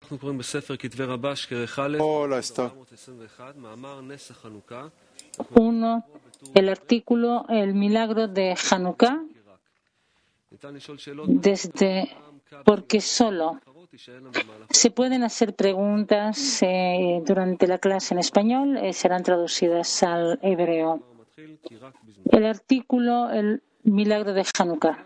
Hola, está. Uno, el artículo El milagro de Hanukkah, porque solo se pueden hacer preguntas durante la clase en español, serán traducidas al hebreo. El artículo El milagro de Hanukkah.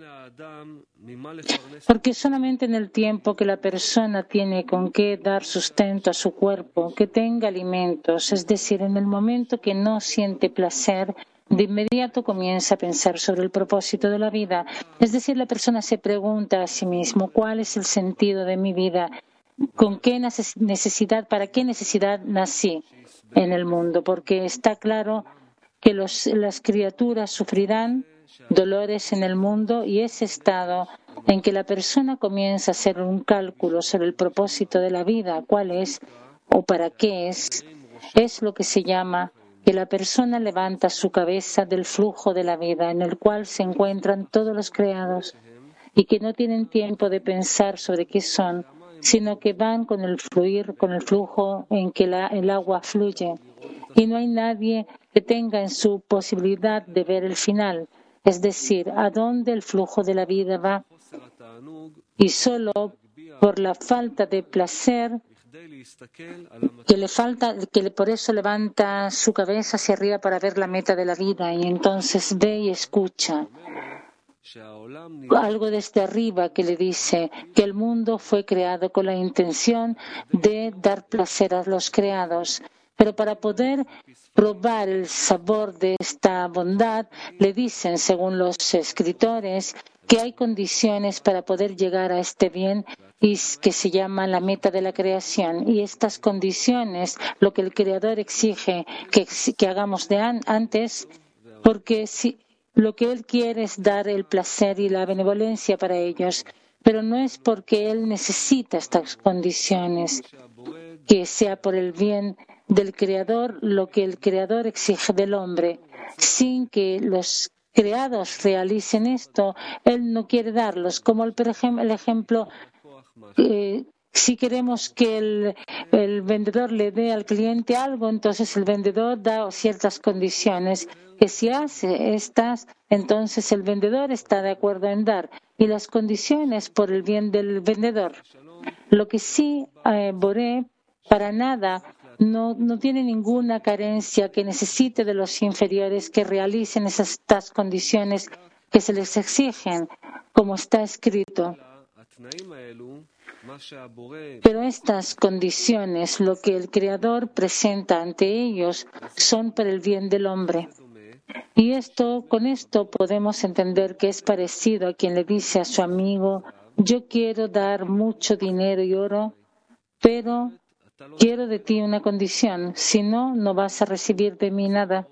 Porque solamente en el tiempo que la persona tiene con qué dar sustento a su cuerpo, que tenga alimentos, es decir, en el momento que no siente placer, de inmediato comienza a pensar sobre el propósito de la vida. Es decir, la persona se pregunta a sí mismo, ¿cuál es el sentido de mi vida? ¿Con qué necesidad, para qué necesidad nací en el mundo? Porque está claro que las criaturas sufrirán dolores en el mundo, y ese estado en que la persona comienza a hacer un cálculo sobre el propósito de la vida, cuál es o para qué es lo que se llama que la persona levanta su cabeza del flujo de la vida en el cual se encuentran todos los creados y que no tienen tiempo de pensar sobre qué son, sino que van con el flujo en que el agua fluye. Y no hay nadie que tenga en su posibilidad de ver el final, es decir, a dónde el flujo de la vida va. Y solo por la falta de placer, por eso levanta su cabeza hacia arriba para ver la meta de la vida, y entonces ve y escucha algo desde arriba que le dice que el mundo fue creado con la intención de dar placer a los creados. Pero para poder probar el sabor de esta bondad, le dicen, según los escritores, que hay condiciones para poder llegar a este bien y que se llama la meta de la creación. Y estas condiciones, lo que el Creador exige que hagamos de antes, porque si lo que Él quiere es dar el placer y la benevolencia para ellos, pero no es porque Él necesita estas condiciones, que sea por el bien del Creador lo que el Creador exige del hombre. Sin que los creados realicen esto, Él no quiere darlos. Como el ejemplo, si queremos que el vendedor le dé al cliente algo, entonces el vendedor da ciertas condiciones, que si hace estas, entonces el vendedor está de acuerdo en dar, y las condiciones por el bien del vendedor. Lo que sí, Boré, para nada, no tiene ninguna carencia que necesite de los inferiores que realicen estas condiciones que se les exigen, como está escrito. Pero estas condiciones, lo que el Creador presenta ante ellos, son para el bien del hombre. Y con esto podemos entender que es parecido a quien le dice a su amigo: yo quiero dar mucho dinero y oro, pero quiero de ti una condición, si no, no vas a recibir de mí nada.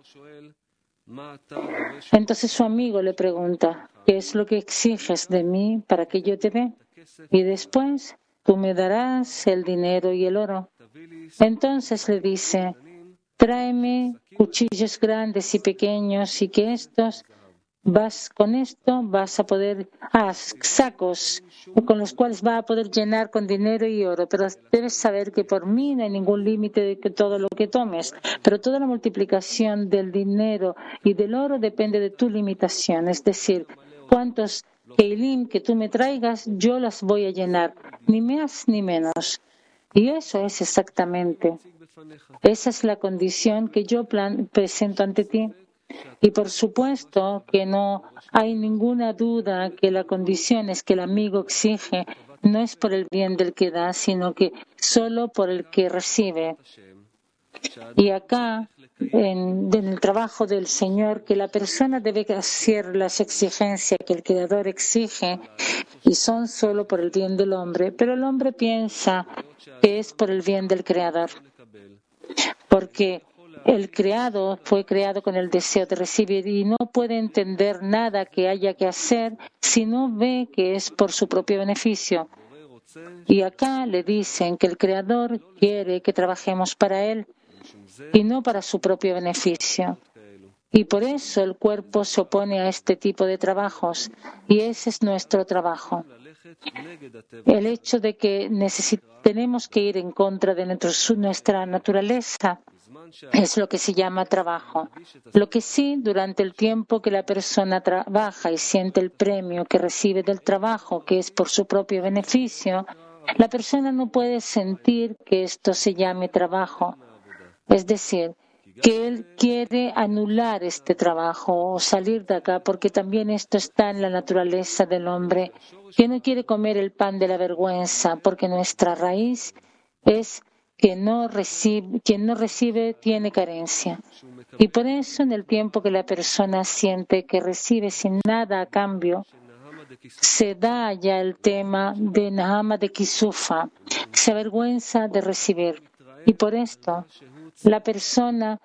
Entonces su amigo le pregunta: ¿qué es lo que exiges de mí para que yo te dé? Y después tú me darás el dinero y el oro. Entonces le dice: tráeme cuchillos grandes y pequeños, y que con esto vas a poder, sacos con los cuales va a poder llenar con dinero y oro, pero debes saber que por mí no hay ningún límite de todo lo que tomes, pero toda la multiplicación del dinero y del oro depende de tu limitación, es decir, cuántos keilim que tú me traigas, yo las voy a llenar, ni más ni menos. Y eso es exactamente, esa es la condición que yo presento ante ti. Y por supuesto que no hay ninguna duda que la condición es que el amigo exige no es por el bien del que da, sino que solo por el que recibe. Y acá, en el trabajo del Señor, que la persona debe hacer las exigencias que el Creador exige y son solo por el bien del hombre, pero el hombre piensa que es por el bien del Creador, porque el creado fue creado con el deseo de recibir y no puede entender nada que haya que hacer si no ve que es por su propio beneficio. Y acá le dicen que el Creador quiere que trabajemos para Él y no para su propio beneficio. Y por eso el cuerpo se opone a este tipo de trabajos, y ese es nuestro trabajo. el hecho de que tenemos que ir en contra de nuestra naturaleza es lo que se llama trabajo. Lo que sí, durante el tiempo que la persona trabaja y siente el premio que recibe del trabajo, que es por su propio beneficio, la persona no puede sentir que esto se llame trabajo. Es decir, que él quiere anular este trabajo o salir de acá, porque también esto está en la naturaleza del hombre, que no quiere comer el pan de la vergüenza, porque nuestra raíz es quien no recibe tiene carencia. Y por eso, en el tiempo que la persona siente que recibe sin nada a cambio, se da ya el tema de Nahama de Kisufa, se avergüenza de recibir. Y por esto, la persona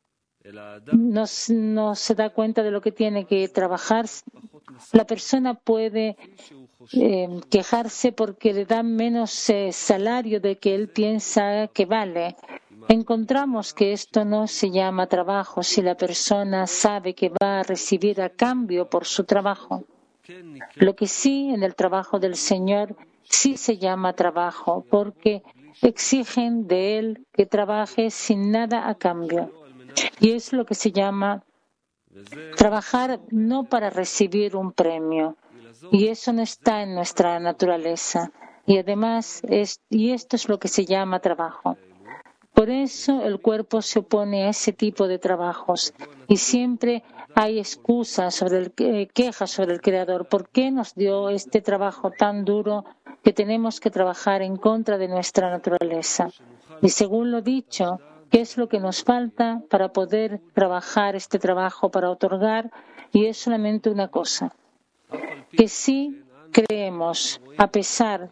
no se da cuenta de lo que tiene que trabajar. La persona puede quejarse porque le dan menos salario de que él piensa que vale. Encontramos que esto no se llama trabajo si la persona sabe que va a recibir a cambio por su trabajo. Lo que sí, en el trabajo del Señor, sí se llama trabajo, porque exigen de él que trabaje sin nada a cambio. Y es lo que se llama trabajar no para recibir un premio. Y eso no está en nuestra naturaleza. Y además, esto es lo que se llama trabajo. Por eso el cuerpo se opone a ese tipo de trabajos. Y siempre hay excusas, quejas sobre el Creador. ¿Por qué nos dio este trabajo tan duro que tenemos que trabajar en contra de nuestra naturaleza? Y según lo dicho, ¿qué es lo que nos falta para poder trabajar este trabajo, para otorgar? Y es solamente una cosa, que sí creemos, a pesar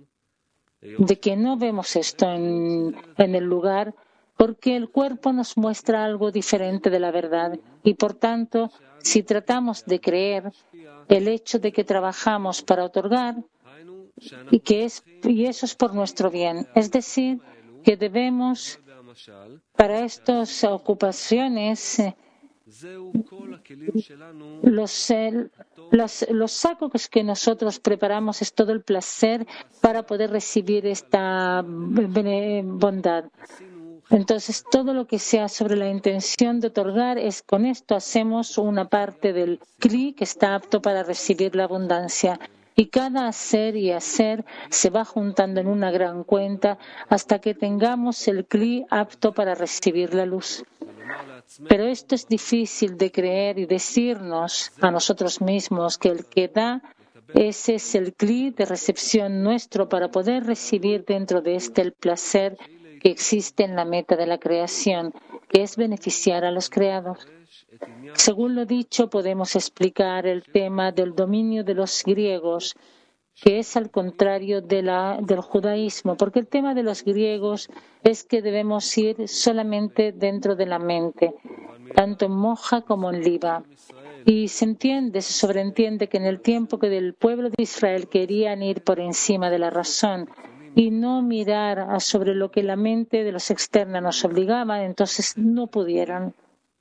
de que no vemos esto en el lugar, porque el cuerpo nos muestra algo diferente de la verdad. Y por tanto, si tratamos de creer el hecho de que trabajamos para otorgar, y eso es por nuestro bien, es decir, que debemos para estas ocupaciones los sacos que nosotros preparamos es todo el placer para poder recibir esta bondad. Entonces, todo lo que sea sobre la intención de otorgar es con esto hacemos una parte del Kli que está apto para recibir la abundancia. Y cada hacer y hacer se va juntando en una gran cuenta hasta que tengamos el Kli apto para recibir la luz. Pero esto es difícil de creer y decirnos a nosotros mismos que el que da, ese es el Kli de recepción nuestro para poder recibir dentro de este el placer que existe en la meta de la creación, que es beneficiar a los creados. Según lo dicho, podemos explicar el tema del dominio de los griegos, que es al contrario del judaísmo, porque el tema de los griegos es que debemos ir solamente dentro de la mente, tanto en Moja como en Liba. Y se sobreentiende que en el tiempo que del pueblo de Israel querían ir por encima de la razón y no mirar sobre lo que la mente de los externos nos obligaba, entonces no pudieron.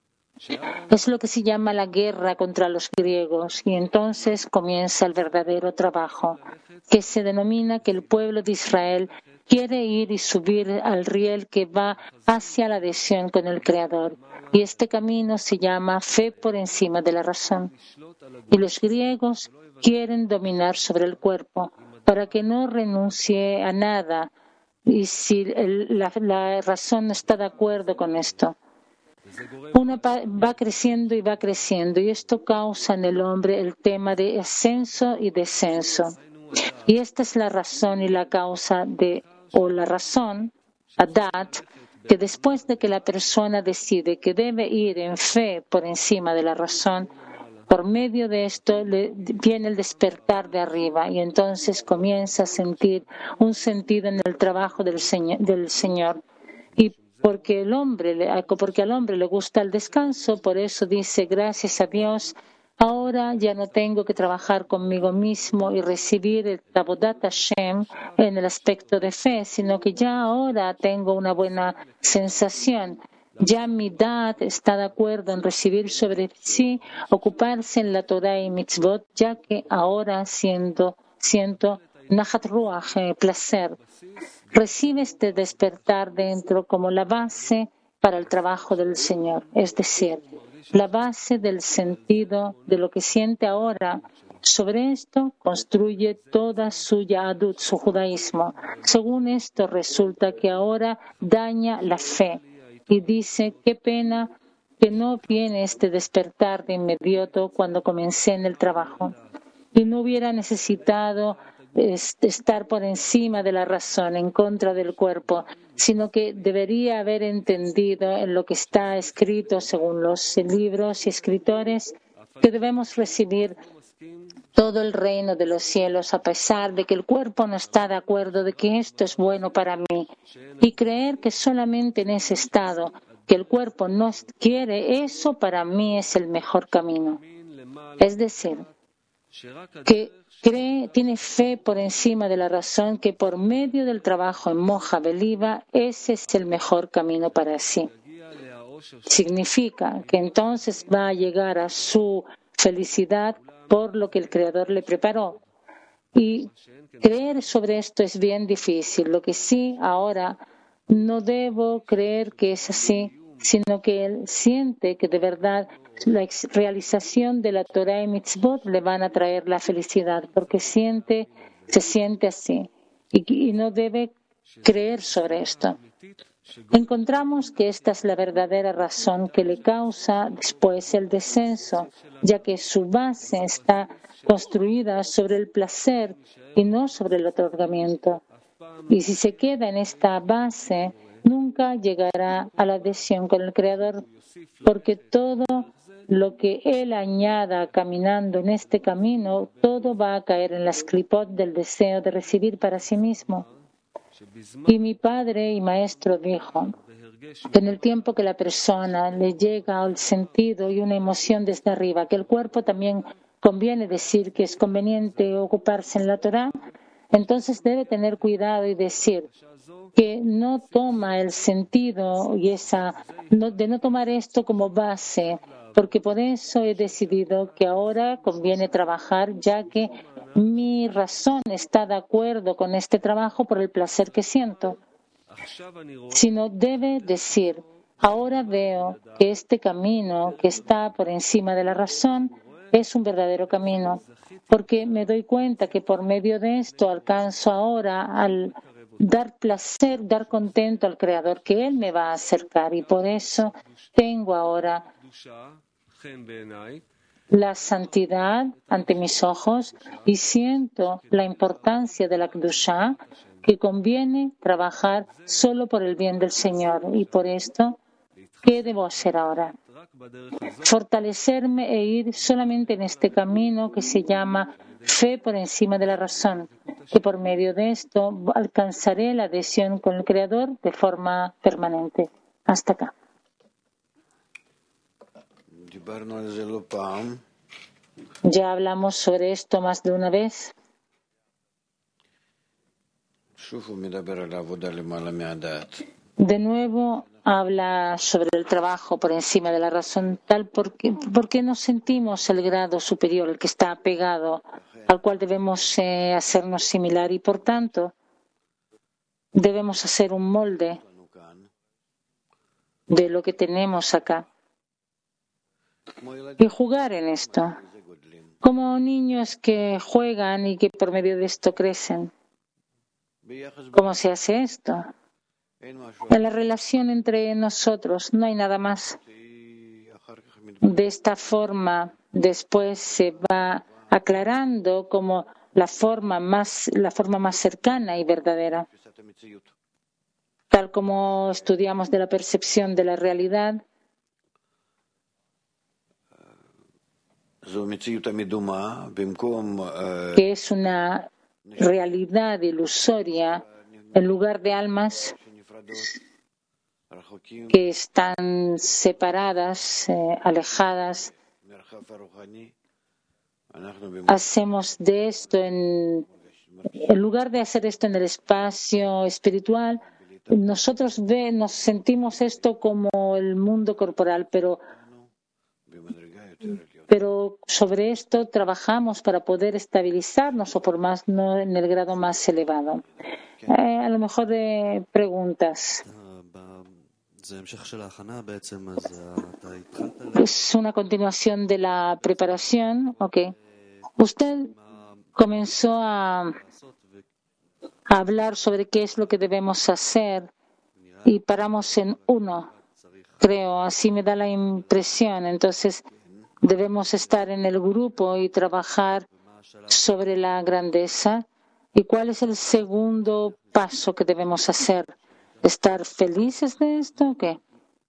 Es lo que se llama la guerra contra los griegos y entonces comienza el verdadero trabajo, que se denomina que el pueblo de Israel quiere ir y subir al riel que va hacia la adhesión con el Creador. Y este camino se llama fe por encima de la razón. Y los griegos quieren dominar sobre el cuerpo para que no renuncie a nada y si la razón no está de acuerdo con esto. Uno va creciendo y va creciendo y esto causa en el hombre el tema de ascenso y descenso. Y esta es la razón y la causa la razón, Adat, que después de que la persona decide que debe ir en fe por encima de la razón, por medio de esto viene el despertar de arriba y entonces comienza a sentir un sentido en el trabajo del Señor. Y porque al hombre le gusta el descanso, por eso dice, gracias a Dios, ahora ya no tengo que trabajar conmigo mismo y recibir el Avodat Hashem en el aspecto de fe, sino que ya ahora tengo una buena sensación. Ya mi Dad está de acuerdo en recibir sobre sí, ocuparse en la Torah y Mitzvot, ya que ahora siento siento Nahat Ruach, placer. Recibe este despertar dentro como la base para el trabajo del Señor, es decir, la base del sentido de lo que siente ahora. Sobre esto construye toda su Yahadut, su judaísmo. Según esto, resulta que ahora daña la fe y dice, qué pena que no viene este despertar de inmediato cuando comencé en el trabajo y no hubiera necesitado estar por encima de la razón, en contra del cuerpo, sino que debería haber entendido en lo que está escrito según los libros y escritores que debemos recibir todo el reino de los cielos a pesar de que el cuerpo no está de acuerdo de que esto es bueno para mí y creer que solamente en ese estado que el cuerpo no quiere, eso para mí es el mejor camino. Es decir, que tiene fe por encima de la razón que por medio del trabajo en Moja Beliva, ese es el mejor camino para sí. Significa que entonces va a llegar a su felicidad por lo que el Creador le preparó. Y creer sobre esto es bien difícil. Lo que sí, ahora no debo creer que es así, sino que él siente que de verdad la realización de la Torah y Mitzvot le van a traer la felicidad, porque se siente así y no debe creer sobre esto. Encontramos que esta es la verdadera razón que le causa después el descenso, ya que su base está construida sobre el placer y no sobre el otorgamiento. Y si se queda en esta base, nunca llegará a la adhesión con el Creador, porque todo lo que él añada caminando en este camino, todo va a caer en las clipot del deseo de recibir para sí mismo. Y mi padre y maestro dijo que en el tiempo que la persona le llega al sentido y una emoción desde arriba, que el cuerpo también conviene decir que es conveniente ocuparse en la Torah, entonces debe tener cuidado y decir que no toma el sentido y de no tomar esto como base, porque por eso he decidido que ahora conviene trabajar, ya que mi razón está de acuerdo con este trabajo por el placer que siento. Sino debe decir, ahora veo que este camino que está por encima de la razón es un verdadero camino, porque me doy cuenta que por medio de esto alcanzo ahora al dar placer, dar contento al Creador, que Él me va a acercar y por eso tengo ahora la santidad ante mis ojos y siento la importancia de la Kedushá, que conviene trabajar solo por el bien del Señor. Y por esto, ¿qué debo hacer ahora? Fortalecerme e ir solamente en este camino que se llama fe por encima de la razón, que por medio de esto alcanzaré la adhesión con el Creador de forma permanente. Hasta acá. Ya hablamos sobre esto más de una vez. De nuevo habla sobre el trabajo por encima de la razón, tal porque nos sentimos el grado superior, el que está pegado, al cual debemos hacernos similar y por tanto debemos hacer un molde de lo que tenemos acá y jugar en esto, como niños que juegan y que por medio de esto crecen. ¿Cómo se hace esto? En la relación entre nosotros no hay nada más. De esta forma, después se va aclarando como la forma más cercana y verdadera. Tal como estudiamos de la percepción de la realidad, que es una realidad ilusoria en lugar de almas que están separadas, alejadas. Hacemos de esto en lugar de hacer esto en el espacio espiritual, nosotros nos sentimos esto como el mundo corporal, pero pero sobre esto trabajamos para poder estabilizarnos o por más no en el grado más elevado. A lo mejor preguntas. Es una continuación de la preparación. Okay. Usted comenzó a hablar sobre qué es lo que debemos hacer y paramos en uno, creo, así me da la impresión. Entonces, debemos estar en el grupo y trabajar sobre la grandeza. ¿Y cuál es el segundo paso que debemos hacer? ¿Estar felices de esto o qué?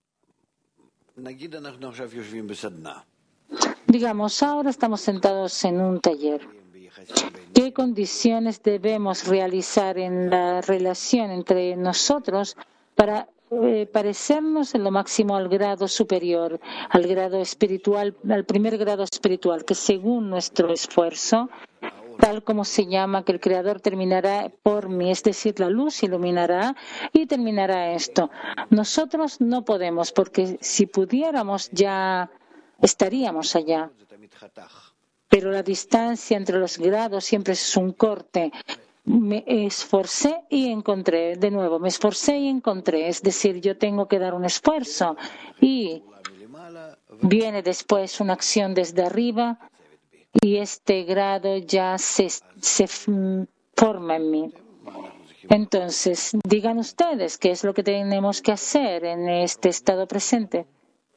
Digamos, ahora estamos sentados en un taller. ¿Qué condiciones debemos realizar en la relación entre nosotros para parecernos en lo máximo al grado superior, al grado espiritual, al primer grado espiritual, que según nuestro esfuerzo, tal como se llama, que el Creador terminará por mí, es decir, la luz iluminará y terminará esto? Nosotros no podemos, porque si pudiéramos ya estaríamos allá. Pero la distancia entre los grados siempre es un corte. Me esforcé y encontré, de nuevo, me esforcé y encontré, es decir, yo tengo que dar un esfuerzo y viene después una acción desde arriba y este grado ya se forma en mí. Entonces, digan ustedes qué es lo que tenemos que hacer en este estado presente.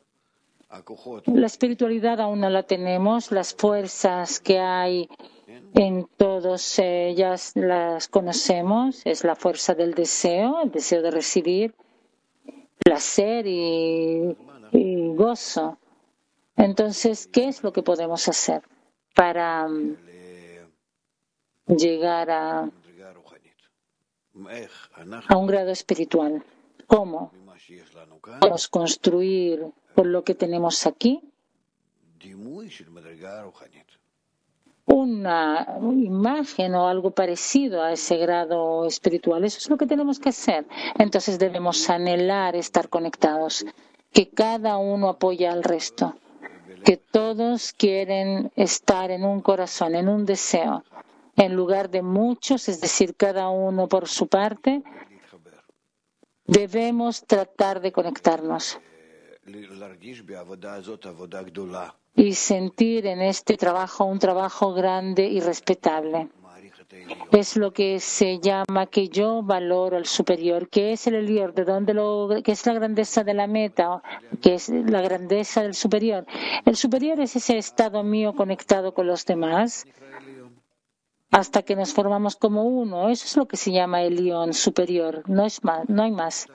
La espiritualidad aún no la tenemos, las fuerzas que hay en todos ellas las conocemos, es la fuerza del deseo, el deseo de recibir placer y gozo. Entonces, ¿qué es lo que podemos hacer para llegar a un grado espiritual? ¿Cómo podemos construir por lo que tenemos aquí una imagen o algo parecido a ese grado espiritual? Eso es lo que tenemos que hacer. Entonces debemos anhelar estar conectados, que cada uno apoya al resto, que todos quieren estar en un corazón, en un deseo, en lugar de muchos, es decir, cada uno por su parte. Debemos tratar de conectarnos y sentir en este trabajo un trabajo grande y respetable. Es lo que se llama que yo valoro al superior, que es el Elior, de dónde que es la grandeza de la meta, que es la grandeza del superior. El superior es ese estado mío conectado con los demás hasta que nos formamos como uno. Eso es lo que se llama el Elión superior, no es más, no hay más.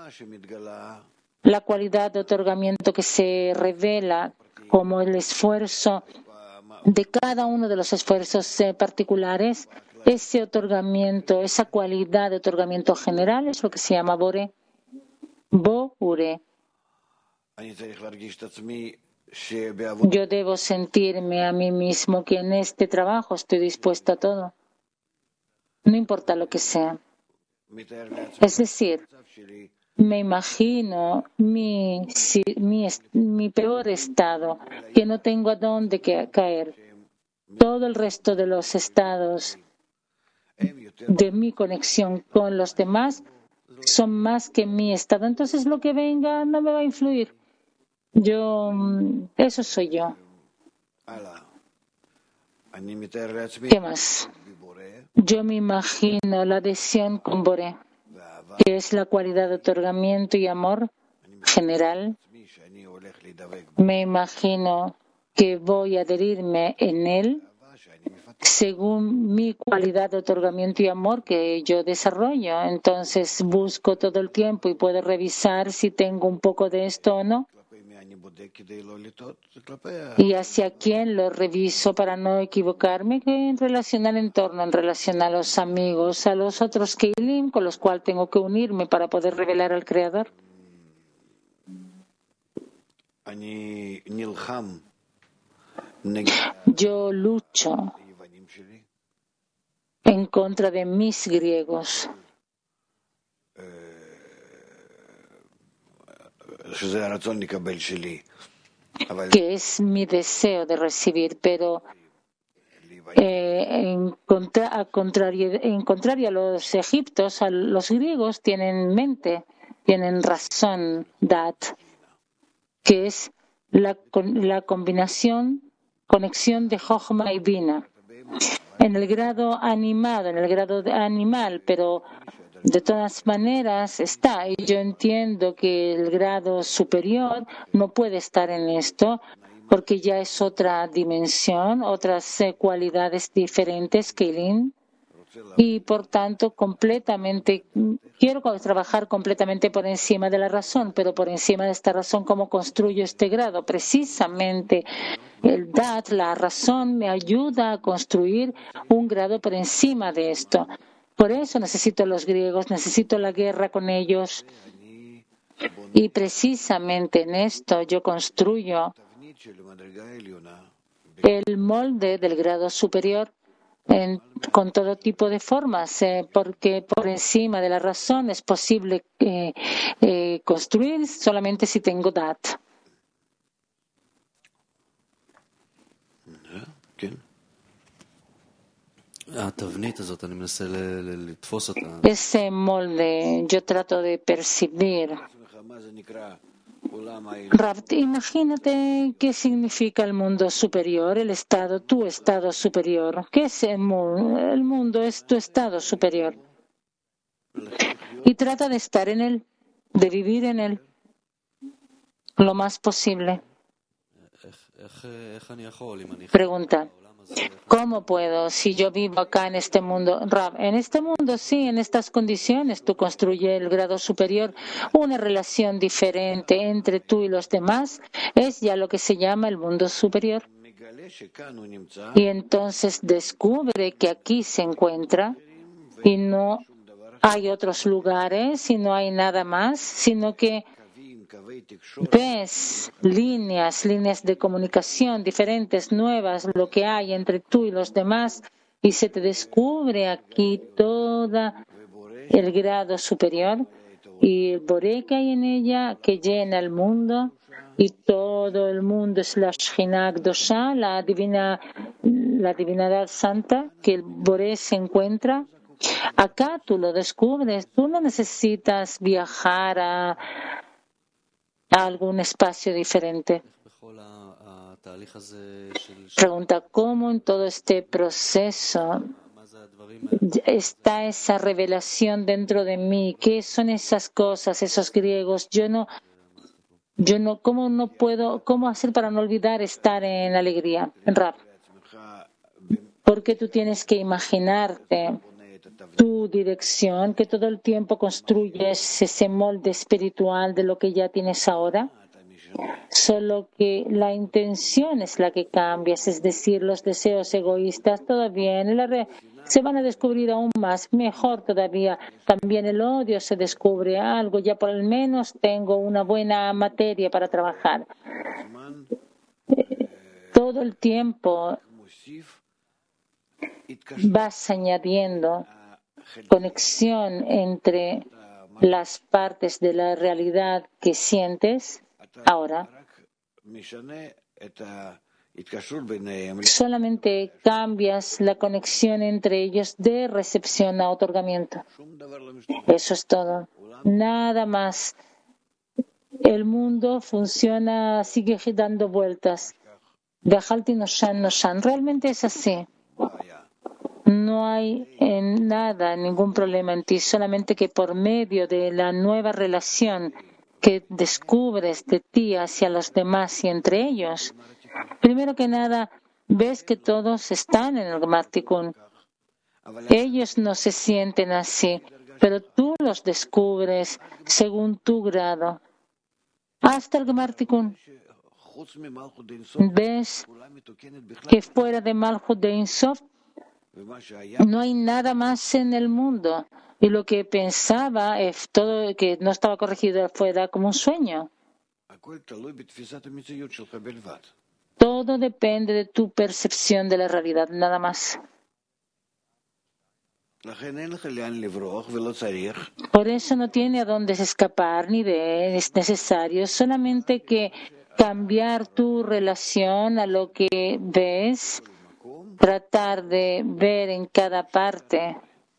La cualidad de otorgamiento que se revela como el esfuerzo de cada uno de los esfuerzos particulares, ese otorgamiento, esa cualidad de otorgamiento general es lo que se llama Bore. Bo-Ure. Yo debo sentirme a mí mismo que en este trabajo estoy dispuesta a todo, no importa lo que sea. Es decir, me imagino mi peor estado, que no tengo a dónde caer. Todo el resto de los estados de mi conexión con los demás son más que mi estado. Entonces lo que venga no me va a influir. Eso soy yo. ¿Qué más? Yo me imagino la adhesión con Boré, que es la cualidad de otorgamiento y amor general. Me imagino que voy a adherirme en él según mi cualidad de otorgamiento y amor que yo desarrollo. Entonces busco todo el tiempo y puedo revisar si tengo un poco de esto o no. ¿Y hacia quién lo reviso para no equivocarme? En relación al entorno, en relación a los amigos, a los otros Keilim con los cuales tengo que unirme para poder revelar al Creador. Yo lucho en contra de mis griegos, que es mi deseo de recibir, pero en contrario a los egipcios, a los griegos tienen mente, tienen razón, dat, que es la conexión de Jochma y Bina. En el grado animado, en el grado animal, pero de todas maneras está. Y yo entiendo que el grado superior no puede estar en esto, porque ya es otra dimensión, otras cualidades diferentes, Keilin. Y por tanto, quiero trabajar completamente por encima de la razón, pero por encima de esta razón, ¿cómo construyo este grado? Precisamente el Dat, la razón, me ayuda a construir un grado por encima de esto. Por eso necesito a los griegos, necesito la guerra con ellos. Y precisamente en esto yo construyo el molde del grado superior con todo tipo de formas, porque por encima de la razón es posible construir solamente si tengo Dat. Ese molde yo trato de percibir. Rav, imagínate qué significa el mundo superior, el estado, tu estado superior. ¿Qué es el mundo? El mundo es tu estado superior. Y trata de estar en él, de vivir en él lo más posible. Pregunta. ¿Cómo puedo si yo vivo acá en este mundo? Rav, en este mundo sí, en estas condiciones tú construyes el grado superior, una relación diferente entre tú y los demás, es ya lo que se llama el mundo superior. Y entonces descubre que aquí se encuentra y no hay otros lugares y no hay nada más, sino que ves líneas de comunicación diferentes, nuevas, lo que hay entre tú y los demás, y se te descubre aquí todo el grado superior y el boré que hay en ella que llena el mundo, y todo el mundo es la Shekhinah Kdosha, la divinidad santa que el boré se encuentra. Acá tú lo descubres, tú no necesitas viajar a algún espacio diferente. Pregunta, ¿cómo en todo este proceso está esa revelación dentro de mí? ¿Qué son esas cosas, esos griegos? ¿Cómo hacer para no olvidar estar en alegría? Rab, porque tú tienes que imaginarte tu dirección, que todo el tiempo construyes ese molde espiritual de lo que ya tienes ahora, solo que la intención es la que cambias, es decir, los deseos egoístas todavía se van a descubrir aún más, mejor todavía. También el odio se descubre algo, ya por lo menos tengo una buena materia para trabajar. Todo el tiempo vas añadiendo conexión entre las partes de la realidad que sientes ahora. Solamente cambias la conexión entre ellos de recepción a otorgamiento. Eso es todo. Nada más. El mundo funciona, sigue dando vueltas. Viajalti noshan. Realmente es así. No hay ningún problema en ti, solamente que por medio de la nueva relación que descubres de ti hacia los demás y entre ellos, primero que nada, ves que todos están en el Gemar Tikkun. Ellos no se sienten así, pero tú los descubres según tu grado. Hasta el Gemar Tikkun. Ves que fuera de Malchut de Ein Sof no hay nada más en el mundo. Y lo que pensaba, todo que no estaba corregido, fuera como un sueño. Todo depende de tu percepción de la realidad, nada más. Por eso no tiene a dónde escapar, ni es necesario, solamente que cambiar tu relación a lo que ves, tratar de ver en cada parte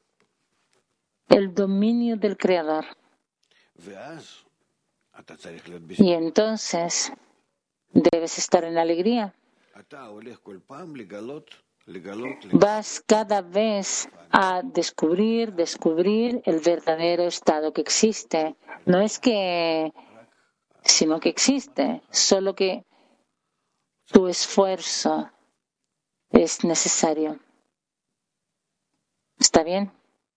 el dominio del Creador. Y entonces debes estar en alegría. Vas cada vez a descubrir el verdadero estado que existe. No es que, sino que existe, solo que tu esfuerzo es necesario. ¿Está bien?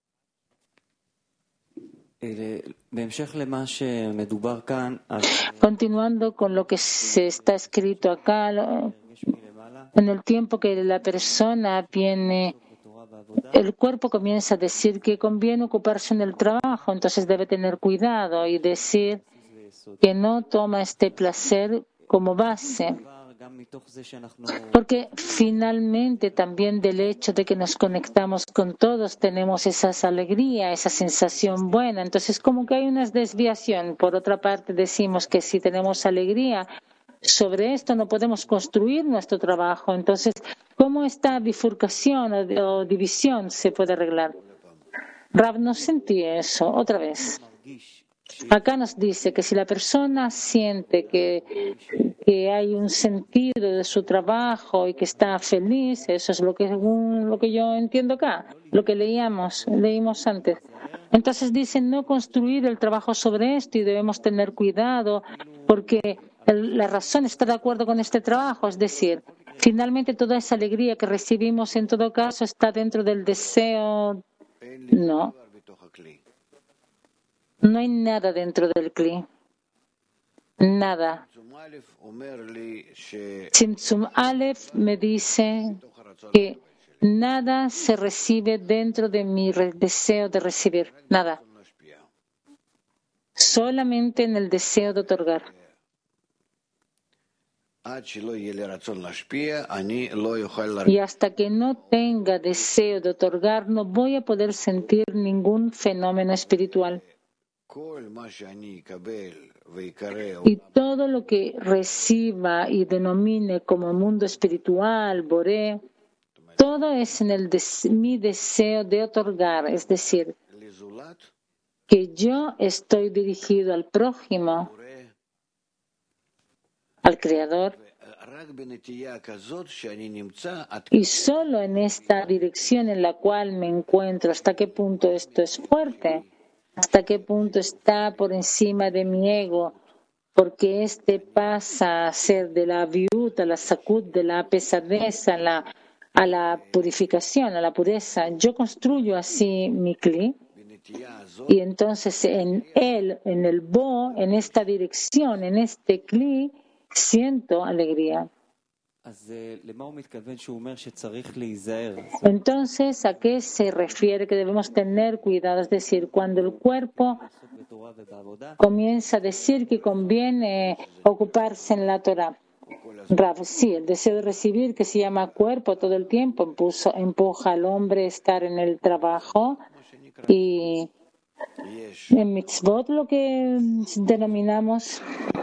Continuando con lo que se está escrito acá, en el tiempo que la persona viene, el cuerpo comienza a decir que conviene ocuparse en el trabajo, entonces debe tener cuidado y decir que no toma este placer como base. Porque finalmente también del hecho de que nos conectamos con todos tenemos esa alegría, esa sensación buena. Entonces como que hay una desviación. Por otra parte decimos que si tenemos alegría, sobre esto no podemos construir nuestro trabajo. Entonces, ¿cómo esta bifurcación o división se puede arreglar? Rav, no sentí eso. Otra vez. Acá nos dice que si la persona siente que hay un sentido de su trabajo y que está feliz, eso es lo que yo entiendo acá, lo que leímos antes. Entonces dicen no construir el trabajo sobre esto y debemos tener cuidado porque la razón está de acuerdo con este trabajo, es decir, finalmente toda esa alegría que recibimos en todo caso está dentro del deseo. No. No hay nada dentro del Kli. Nada. Tzimtzum Aleph me dice que nada se recibe dentro de mi deseo de recibir. Nada. Solamente en el deseo de otorgar. Y hasta que no tenga deseo de otorgar, no voy a poder sentir ningún fenómeno espiritual. Y todo lo que reciba y denomine como mundo espiritual, Boré, todo es en mi deseo de otorgar, es decir, que yo estoy dirigido al prójimo, al Creador, y solo en esta dirección en la cual me encuentro, hasta qué punto esto es fuerte, hasta qué punto está por encima de mi ego, porque este pasa a ser de la viuta, la sakud, de la pesadez a la purificación, a la pureza. Yo construyo así mi Kli, y entonces en él, en el Bo, en esta dirección, en este Kli, siento alegría. Entonces, ¿a qué se refiere que debemos tener cuidado? Es decir, cuando el cuerpo comienza a decir que conviene ocuparse en la Torah. Rav, sí, el deseo de recibir, que se llama cuerpo todo el tiempo, empuja al hombre a estar en el trabajo, y en mitzvot, lo que denominamos,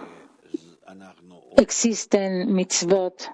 existen mitzvot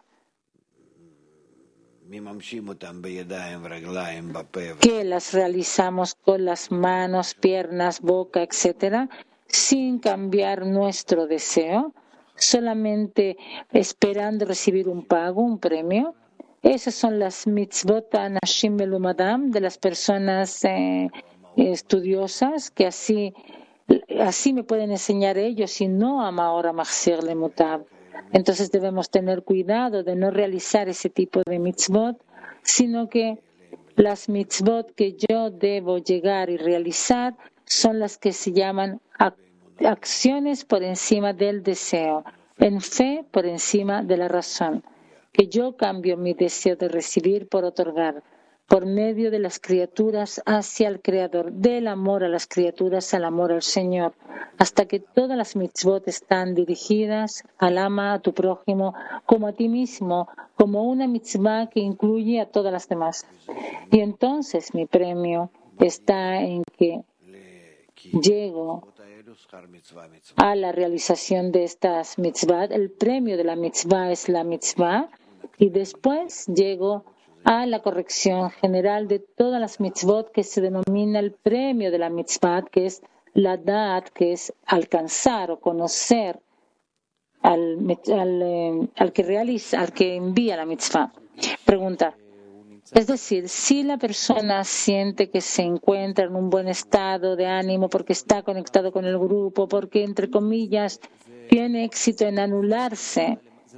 que las realizamos con las manos, piernas, boca, etcétera, sin cambiar nuestro deseo, solamente esperando recibir un pago, un premio. Esas son las mitzvot anashim melumadam, de las personas estudiosas, que así me pueden enseñar ellos, y no a Maora Machzir Lemutab. Entonces debemos tener cuidado de no realizar ese tipo de mitzvot, sino que las mitzvot que yo debo llegar y realizar son las que se llaman acciones por encima del deseo, en fe por encima de la razón, que yo cambio mi deseo de recibir por otorgar, por medio de las criaturas hacia el Creador, del amor a las criaturas al amor al Señor, hasta que todas las mitzvot están dirigidas al ama a tu prójimo como a ti mismo, como una mitzvah que incluye a todas las demás. Y entonces mi premio está en que llego a la realización de estas mitzvot. El premio de la mitzvah es la mitzvah y después llego a la corrección general de todas las mitzvot que se denomina el premio de la mitzvah, que es la da'at, que es alcanzar o conocer al que realiza, al que envía la mitzvah. Pregunta. Es decir, si la persona siente que se encuentra en un buen estado de ánimo porque está conectado con el grupo, porque, entre comillas, tiene éxito en anularse,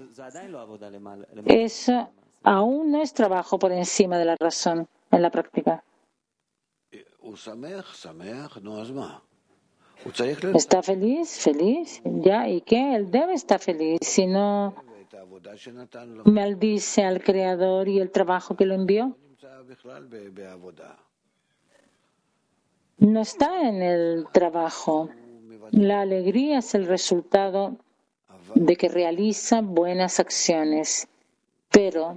eso aún no es trabajo por encima de la razón en la práctica. ¿Está feliz? ¿Feliz? ¿Ya? ¿Y qué? Él debe estar feliz, si no maldice al Creador y el trabajo que lo envió. No está en el trabajo. La alegría es el resultado de que realiza buenas acciones, pero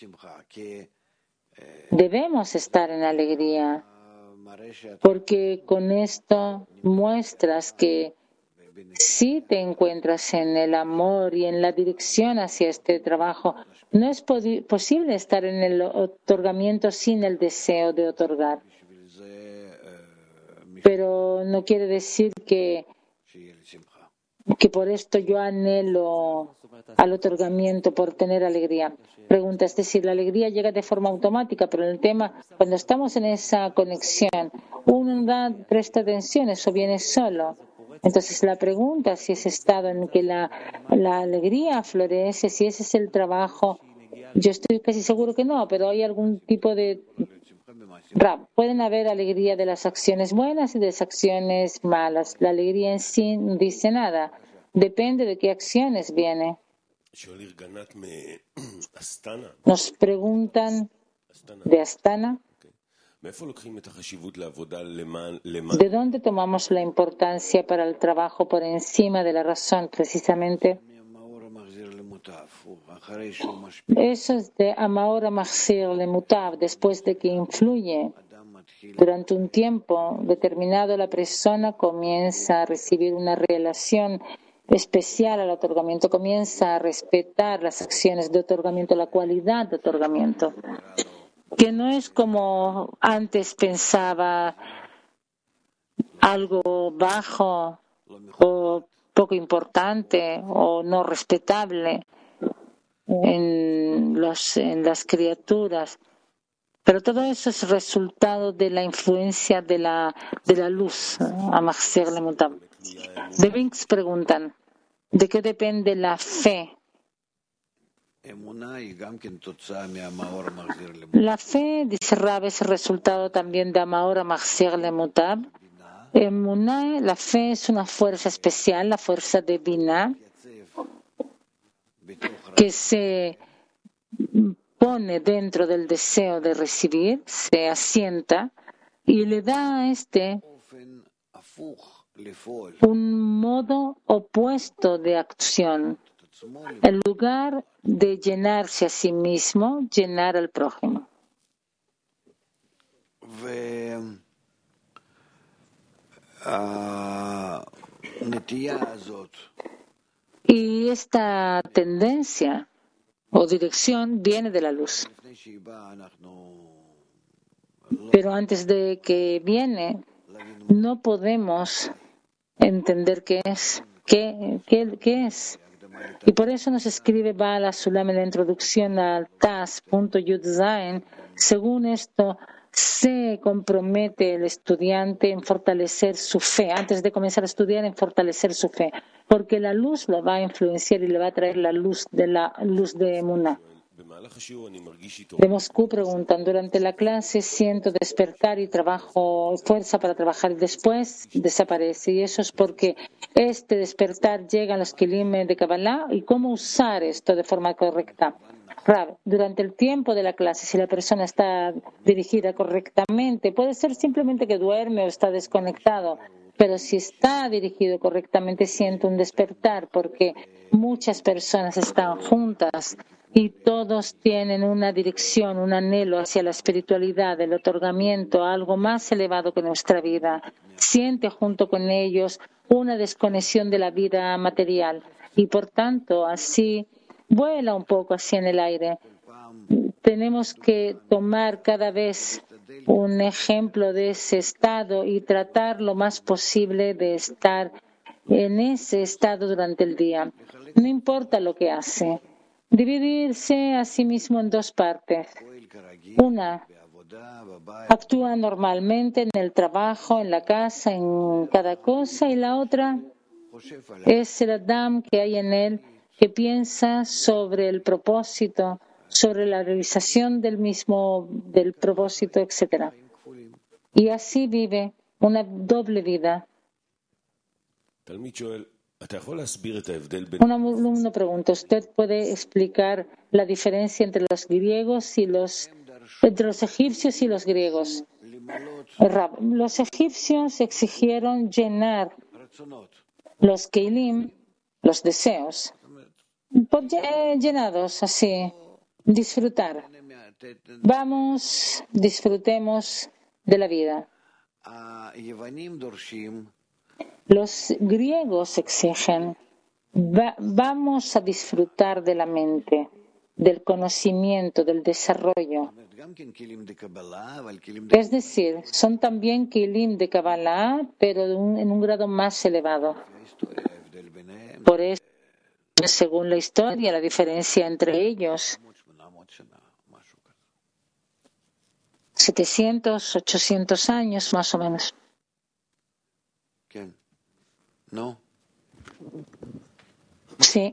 debemos estar en alegría, porque con esto muestras que si te encuentras en el amor y en la dirección hacia este trabajo, no es posible estar en el otorgamiento sin el deseo de otorgar. Pero no quiere decir que por esto yo anhelo al otorgamiento por tener alegría. Pregunta, es decir, la alegría llega de forma automática, pero en el tema, cuando estamos en esa conexión, uno presta atención, eso viene solo. Entonces la pregunta, si ese estado en que la alegría florece, si ese es el trabajo, yo estoy casi seguro que no, pero hay algún tipo de... Pueden haber alegría de las acciones buenas y de las acciones malas. La alegría en sí no dice nada. Depende de qué acciones viene. Nos preguntan de Astana. ¿De dónde tomamos la importancia para el trabajo por encima de la razón, precisamente? Eso es de Amaora Machzir le Mutav, después de que influye. Durante un tiempo determinado, la persona comienza a recibir una relación especial al otorgamiento, comienza a respetar las acciones de otorgamiento, la cualidad de otorgamiento, que no es como antes pensaba, algo bajo o poco importante o no respetable en las criaturas. Pero todo eso es resultado de la influencia de la luz. De Vinks preguntan, ¿de qué depende la fe? La fe, dice Rab, es el resultado también de Amaora Machzir le Mutab. Emuná, la fe es una fuerza especial, la fuerza de Binah, que se pone dentro del deseo de recibir, se asienta y le da a un modo opuesto de acción. En lugar de llenarse a sí mismo, llenar al prójimo. Y esta tendencia o dirección viene de la luz. Pero antes de que viene, no podemos entender qué es. ¿Qué es? Y por eso nos escribe Baal Sulam en la introducción al Tas.Yudzain. Según esto, se compromete el estudiante en fortalecer su fe, antes de comenzar a estudiar, en fortalecer su fe, porque la luz lo va a influenciar y le va a traer la luz de Emuná. De Moscú preguntan, durante la clase siento despertar y trabajo fuerza para trabajar y después desaparece, y eso es porque este despertar llega a los Kelim de Kabbalah. ¿Y cómo usar esto de forma correcta? Rab, durante el tiempo de la clase, si la persona está dirigida correctamente, puede ser simplemente que duerme o está desconectado, Pero si está dirigido correctamente, siento un despertar, porque muchas personas están juntas y todos tienen una dirección, un anhelo hacia la espiritualidad, el otorgamiento, algo más elevado que nuestra vida. Siente junto con ellos una desconexión de la vida material y por tanto así vuela un poco así en el aire. Tenemos que tomar cada vez un ejemplo de ese estado y tratar lo más posible de estar en ese estado durante el día. No importa lo que hace. Dividirse a sí mismo en dos partes. Una, actúa normalmente en el trabajo, en la casa, en cada cosa, y la otra es el Adam que hay en él que piensa sobre el propósito, sobre la realización del propósito, etc. Y así vive una doble vida. Un alumno pregunta, ¿usted puede explicar la diferencia entre los griegos y entre los egipcios y los griegos? Los egipcios exigieron llenar los keilim, los deseos, llenados así, disfrutar. Vamos, disfrutemos de la vida. Los griegos exigen, vamos a disfrutar de la mente, del conocimiento, del desarrollo. Es decir, son también Kelim de Kabbalah, pero en un grado más elevado. Por eso, según la historia, la diferencia entre ellos, 700, 800 años más o menos. ¿No? Sí.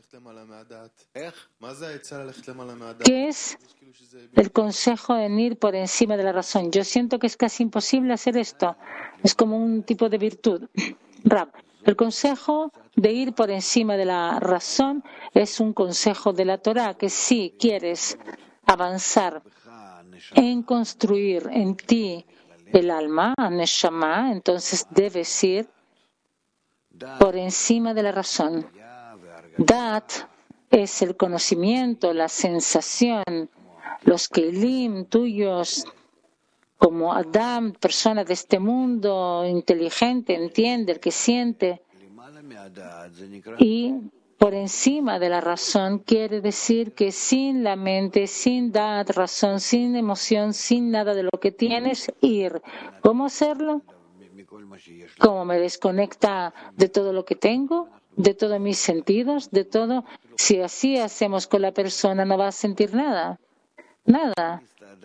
¿Qué es el consejo en ir por encima de la razón? Yo siento que es casi imposible hacer esto. Es como un tipo de virtud. Rab, el consejo de ir por encima de la razón es un consejo de la Torah, que si quieres avanzar en construir en ti el alma, Neshama, entonces debes ir por encima de la razón. Dat es el conocimiento, la sensación, los kelim tuyos como Adam, persona de este mundo, inteligente, entiende, el que siente. Y por encima de la razón quiere decir que sin la mente, sin dat, razón, sin emoción, sin nada de lo que tienes, ir. ¿Cómo hacerlo? ¿Cómo me desconecta de todo lo que tengo? De todos mis sentidos, de todo. Si así hacemos con la persona, no va a sentir nada. Nada.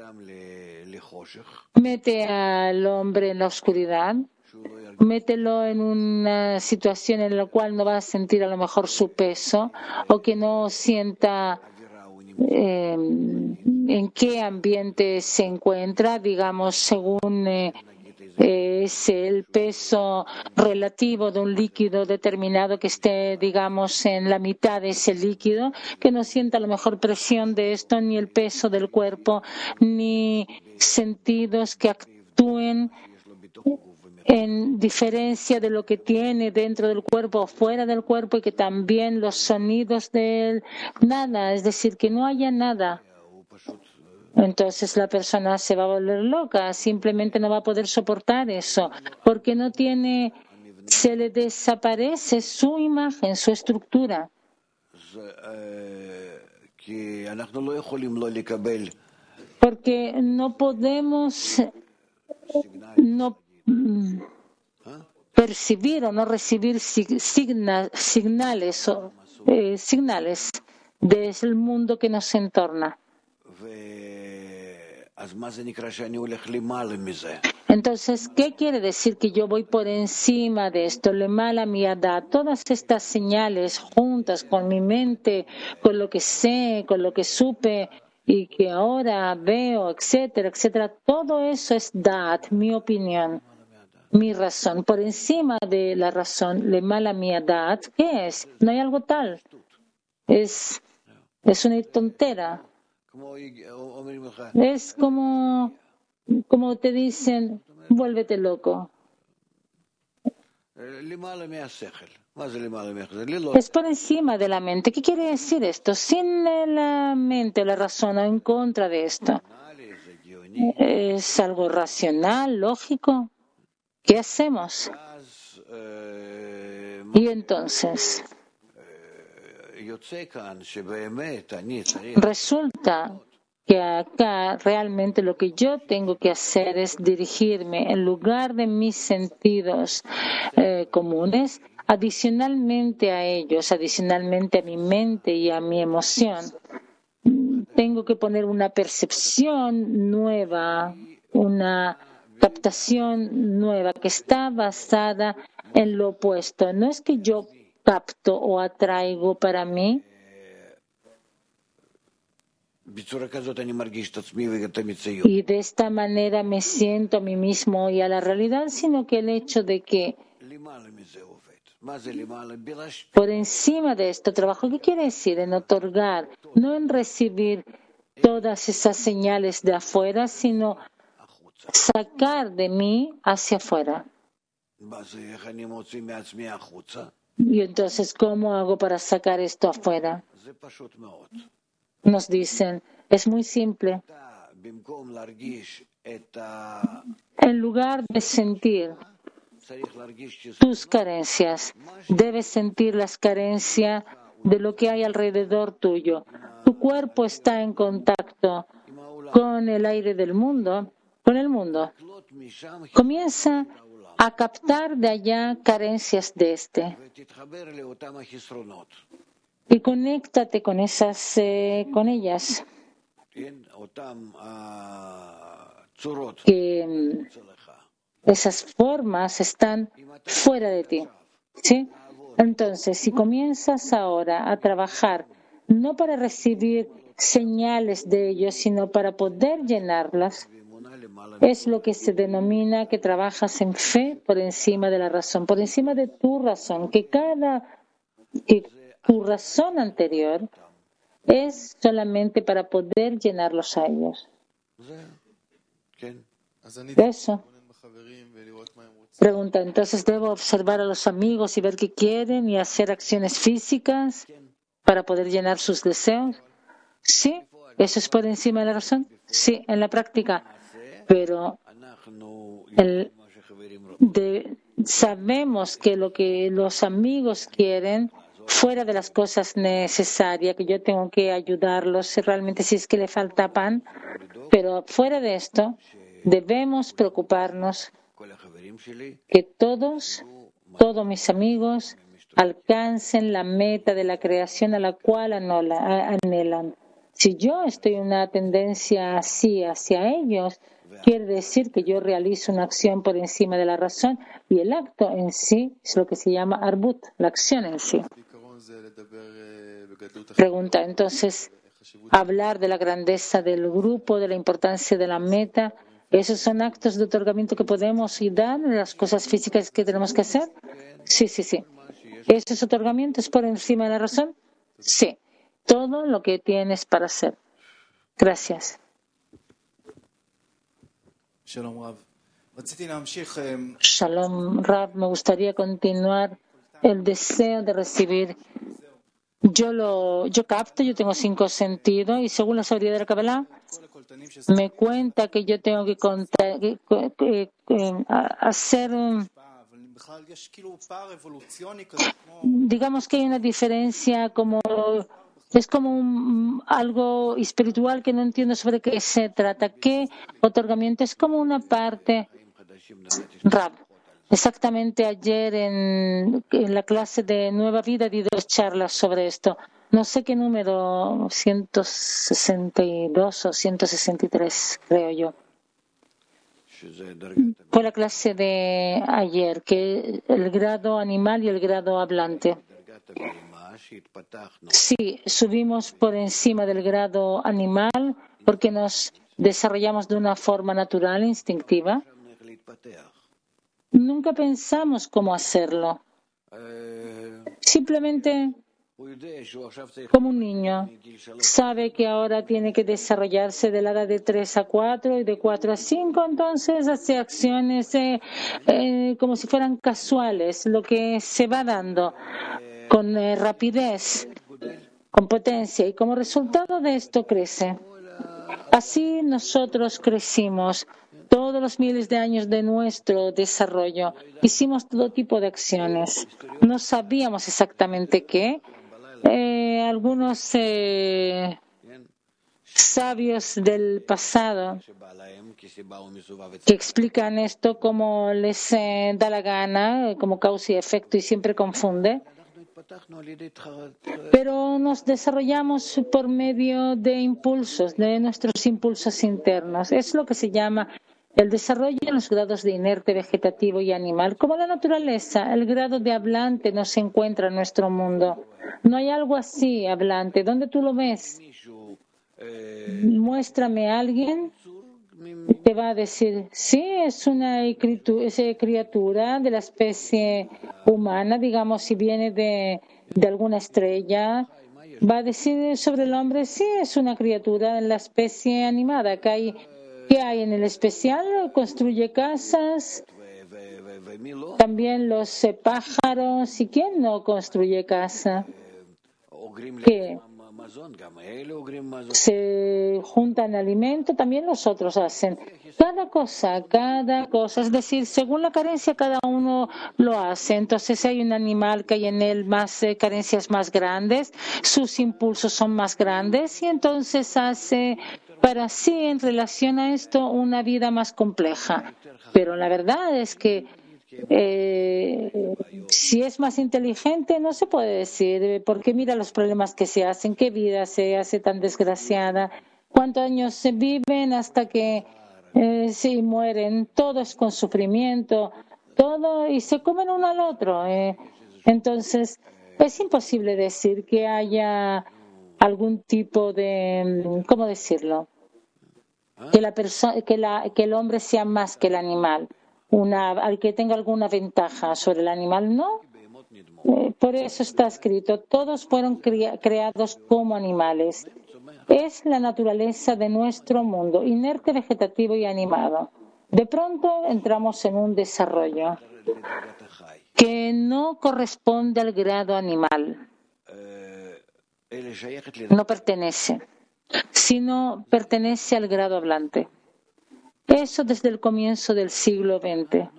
Mete al hombre en la oscuridad, mételo en una situación en la cual no va a sentir a lo mejor su peso o que no sienta en qué ambiente se encuentra, digamos, según es el peso relativo de un líquido determinado que esté, digamos, en la mitad de ese líquido, que no sienta la mejor presión de esto, ni el peso del cuerpo, ni sentidos que actúen en diferencia de lo que tiene dentro del cuerpo o fuera del cuerpo, y que también los sonidos de él, nada, es decir, que no haya nada. Entonces la persona se va a volver loca, simplemente no va a poder soportar eso, porque no tiene, se le desaparece su imagen, su estructura. Porque no podemos no percibir o no recibir señales del mundo que nos entorna. Entonces, ¿qué quiere decir que yo voy por encima de esto? Lemala miada, todas estas señales juntas con mi mente, con lo que sé, con lo que supe y que ahora veo, etcétera, etcétera, todo eso es dat, mi opinión, mi razón. Por encima de la razón, lemala miada, ¿qué es? No hay algo tal. Es una tontera. Es como te dicen, vuélvete loco. Es por encima de la mente. ¿Qué quiere decir esto? Sin la mente o la razón o en contra de esto. ¿Es algo racional, lógico? ¿Qué hacemos? Y entonces resulta que acá realmente lo que yo tengo que hacer es dirigirme en lugar de mis sentidos comunes, adicionalmente a ellos, adicionalmente a mi mente y a mi emoción. Tengo que poner una percepción nueva, una captación nueva que está basada en lo opuesto. No es que yo capto o atraigo para mí. Y de esta manera me siento a mí mismo y a la realidad, sino que el hecho de que por encima de esto trabajo, ¿qué quiere decir? En otorgar, no en recibir todas esas señales de afuera, sino sacar de mí hacia afuera. Y entonces, ¿cómo hago para sacar esto afuera? Nos dicen, es muy simple. En lugar de sentir tus carencias, debes sentir las carencias de lo que hay alrededor tuyo. Tu cuerpo está en contacto con el aire del mundo, con el mundo. Comienza a captar de allá carencias de este. Y conéctate con con ellas. Que esas formas están fuera de ti. ¿Sí? Entonces, si comienzas ahora a trabajar, no para recibir señales de ellos, sino para poder llenarlas, es lo que se denomina que trabajas en fe por encima de la razón, por encima de tu razón, que tu razón anterior es solamente para poder llenarlos a ellos. Eso. Pregunta, entonces debo observar a los amigos y ver qué quieren y hacer acciones físicas para poder llenar sus deseos. Sí, eso es por encima de la razón. Sí, en la práctica. Pero sabemos que lo que los amigos quieren, fuera de las cosas necesarias, que yo tengo que ayudarlos realmente si es que le falta pan, pero fuera de esto, debemos preocuparnos que todos mis amigos alcancen la meta de la creación a la cual anhelan. Si yo estoy en una tendencia así hacia ellos, quiere decir que yo realizo una acción por encima de la razón y el acto en sí es lo que se llama arbut, la acción en sí. Pregunta, entonces, hablar de la grandeza del grupo, de la importancia de la meta, ¿esos son actos de otorgamiento que podemos dar de las cosas físicas que tenemos que hacer? Sí. ¿Esos otorgamientos por encima de la razón? Sí. Todo lo que tienes para hacer. Gracias. Shalom Rav, me gustaría continuar el deseo de recibir. Yo capto, yo tengo 5 sentidos y según la sabiduría de la Kabbalah me cuenta que yo tengo que hacer digamos que hay una diferencia es como algo espiritual que no entiendo sobre qué se trata. ¿Qué otorgamiento? Es como una parte. Rab, exactamente ayer en la clase de Nueva Vida di 2 charlas sobre esto. No sé qué número, 162 o 163, creo yo. Fue la clase de ayer, que el grado animal y el grado hablante. Sí, subimos por encima del grado animal porque nos desarrollamos de una forma natural, instintiva. Nunca pensamos cómo hacerlo. Simplemente como un niño. Sabe que ahora tiene que desarrollarse de la edad de 3 a 4 y de 4 a 5, entonces hace acciones como si fueran casuales, lo que se va dando con rapidez, con potencia, y como resultado de esto crece. Así nosotros crecimos todos los miles de años de nuestro desarrollo. Hicimos todo tipo de acciones. No sabíamos exactamente qué. Algunos sabios del pasado que explican esto como les da la gana, como causa y efecto, y siempre confunde. Pero nos desarrollamos por medio de impulsos, de nuestros impulsos internos. Es lo que se llama el desarrollo en los grados de inerte, vegetativo y animal. Como la naturaleza, el grado de hablante no se encuentra en nuestro mundo. No hay algo así, hablante. ¿Dónde tú lo ves? Muéstrame a alguien. Te va a decir, sí, es una criatura de la especie humana, digamos, si viene de alguna estrella. Va a decir sobre el hombre, sí, es una criatura de la especie animada. ¿Qué hay en el especial? Construye casas, también los pájaros. ¿Y quién no construye casa? ¿Qué? Se juntan alimento, también los otros hacen. Cada cosa, es decir, según la carencia cada uno lo hace. Entonces, si hay un animal que hay en él más carencias más grandes, sus impulsos son más grandes y entonces hace para sí en relación a esto una vida más compleja. Pero la verdad es que si es más inteligente, no se puede decir, porque mira los problemas que se hacen, qué vida se hace tan desgraciada, cuántos años se viven hasta que se mueren, todos con sufrimiento, todo, y se comen uno al otro. Entonces, es imposible decir que haya algún tipo de, ¿cómo decirlo? Que el hombre sea más que el animal. Al que tenga alguna ventaja sobre el animal, no. Por eso está escrito, todos fueron creados como animales. Es la naturaleza de nuestro mundo, inerte, vegetativo y animado. De pronto entramos en un desarrollo que no corresponde al grado animal. No pertenece, sino pertenece al grado hablante. Eso desde el comienzo del siglo XX.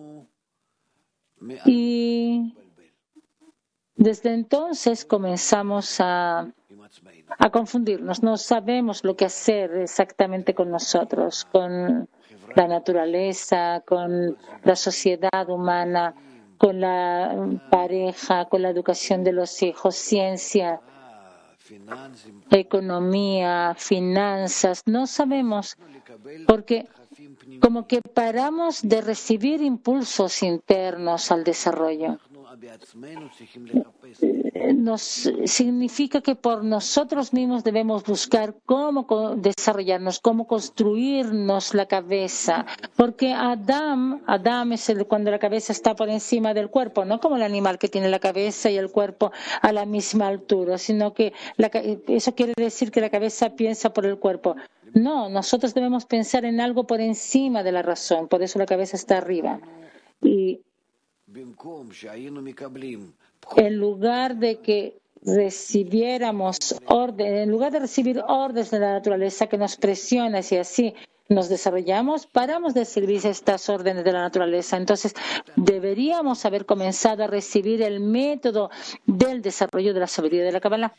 Y desde entonces comenzamos a confundirnos. No sabemos lo que hacer exactamente con nosotros, con la naturaleza, con la sociedad humana, con la pareja, con la educación de los hijos, ciencia, economía, finanzas. No sabemos porque como que paramos de recibir impulsos internos al desarrollo. Significa que por nosotros mismos debemos buscar cómo desarrollarnos, cómo construirnos la cabeza, porque Adam es cuando la cabeza está por encima del cuerpo, no como el animal que tiene la cabeza y el cuerpo a la misma altura, sino que eso quiere decir que la cabeza piensa por el cuerpo. No, nosotros debemos pensar en algo por encima de la razón, por eso la cabeza está arriba. Y en lugar de que recibiéramos órdenes, en lugar de recibir órdenes de la naturaleza que nos presiona y así nos desarrollamos, paramos de servir estas órdenes de la naturaleza. Entonces, deberíamos haber comenzado a recibir el método del desarrollo de la sabiduría de la Kabbalah.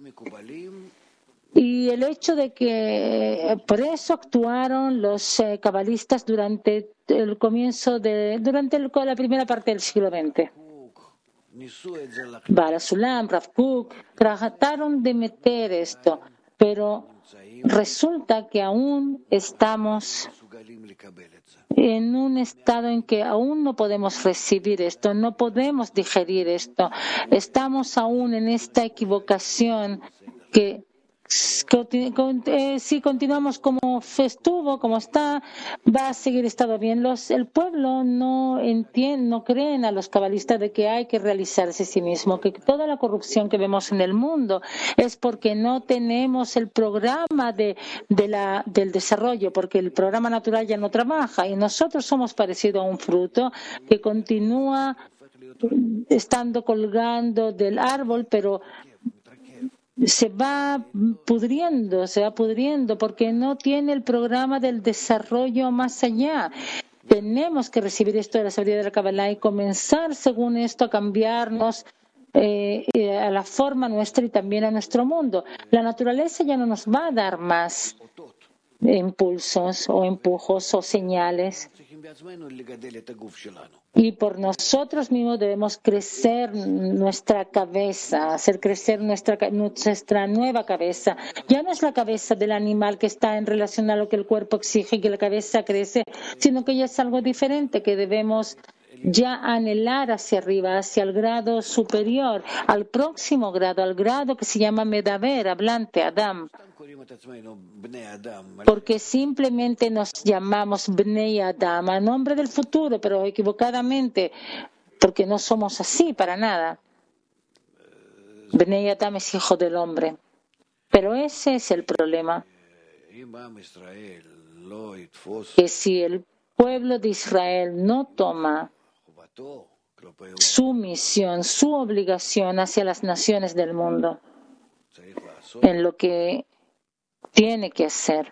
Y el hecho de que por eso actuaron los cabalistas durante el comienzo durante la primera parte del siglo XX. Bala Sulam, Rav Kook trataron de meter esto, pero resulta que aún estamos en un estado en que aún no podemos recibir esto, no podemos digerir esto. Estamos aún en esta equivocación que si continuamos como estuvo, como está, va a seguir estando bien. El pueblo no entiende, no creen a los cabalistas de que hay que realizarse a sí mismo, que toda la corrupción que vemos en el mundo es porque no tenemos el programa del desarrollo, porque el programa natural ya no trabaja y nosotros somos parecidos a un fruto que continúa estando colgando del árbol, pero se va pudriendo porque no tiene el programa del desarrollo más allá. Tenemos que recibir esto de la sabiduría de la Kabbalah y comenzar según esto a cambiarnos a la forma nuestra y también a nuestro mundo. La naturaleza ya no nos va a dar más impulsos o empujos o señales. Y por nosotros mismos debemos crecer nuestra cabeza, hacer crecer nuestra nueva cabeza. Ya no es la cabeza del animal que está en relación a lo que el cuerpo exige que la cabeza crece, sino que ya es algo diferente que debemos ya anhelar hacia arriba, hacia el grado superior, al próximo grado, al grado que se llama Medaber, hablante, Adam. Porque simplemente nos llamamos Bnei Adam, a nombre del futuro, pero equivocadamente, porque no somos así para nada. Bnei Adam es hijo del hombre. Pero ese es el problema. Que si el pueblo de Israel no toma su misión, su obligación hacia las naciones del mundo, en lo que tiene que hacer.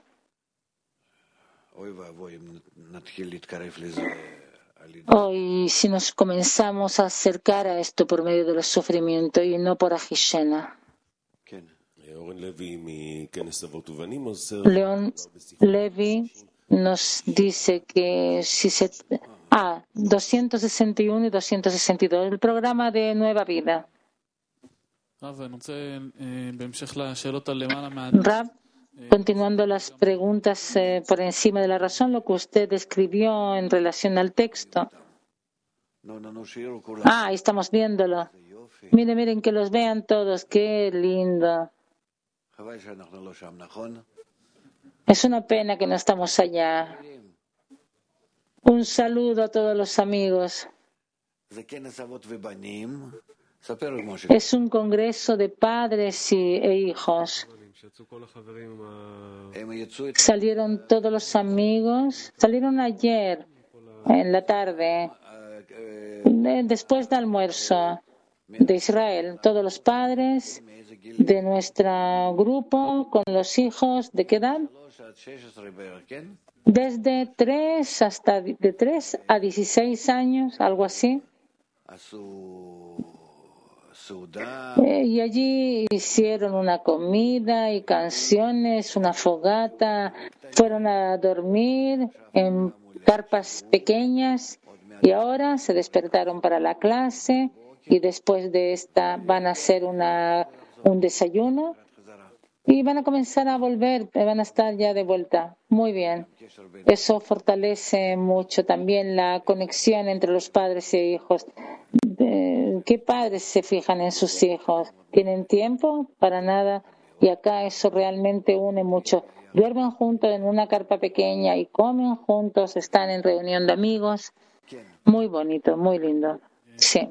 Hoy, si nos comenzamos a acercar a esto por medio de los sufrimientos y no por Ajishena. León Levi nos dice que si se... 261 y 262, el programa de Nueva Vida. Rab, continuando las preguntas por encima de la razón, lo que usted escribió en relación al texto. Ahí estamos viéndolo. Miren, que los vean todos. Qué lindo. Es una pena que no estamos allá. Un saludo a todos los amigos. Es un congreso de padres e hijos. Salieron todos los amigos, salieron ayer en la tarde, después del almuerzo de Israel, todos los padres de nuestro grupo con los hijos. ¿De qué edad? Desde 3 a 16 años, algo así. Y allí hicieron una comida y canciones, una fogata, fueron a dormir en carpas pequeñas y ahora se despertaron para la clase y después de esta van a hacer un desayuno y van a comenzar a volver, van a estar ya de vuelta. Muy bien. Eso fortalece mucho también la conexión entre los padres e hijos. ¿Qué padres se fijan en sus hijos? ¿Tienen tiempo? Para nada. Y acá eso realmente une mucho. Duermen juntos en una carpa pequeña y comen juntos, están en reunión de amigos. Muy bonito, muy lindo. Sí.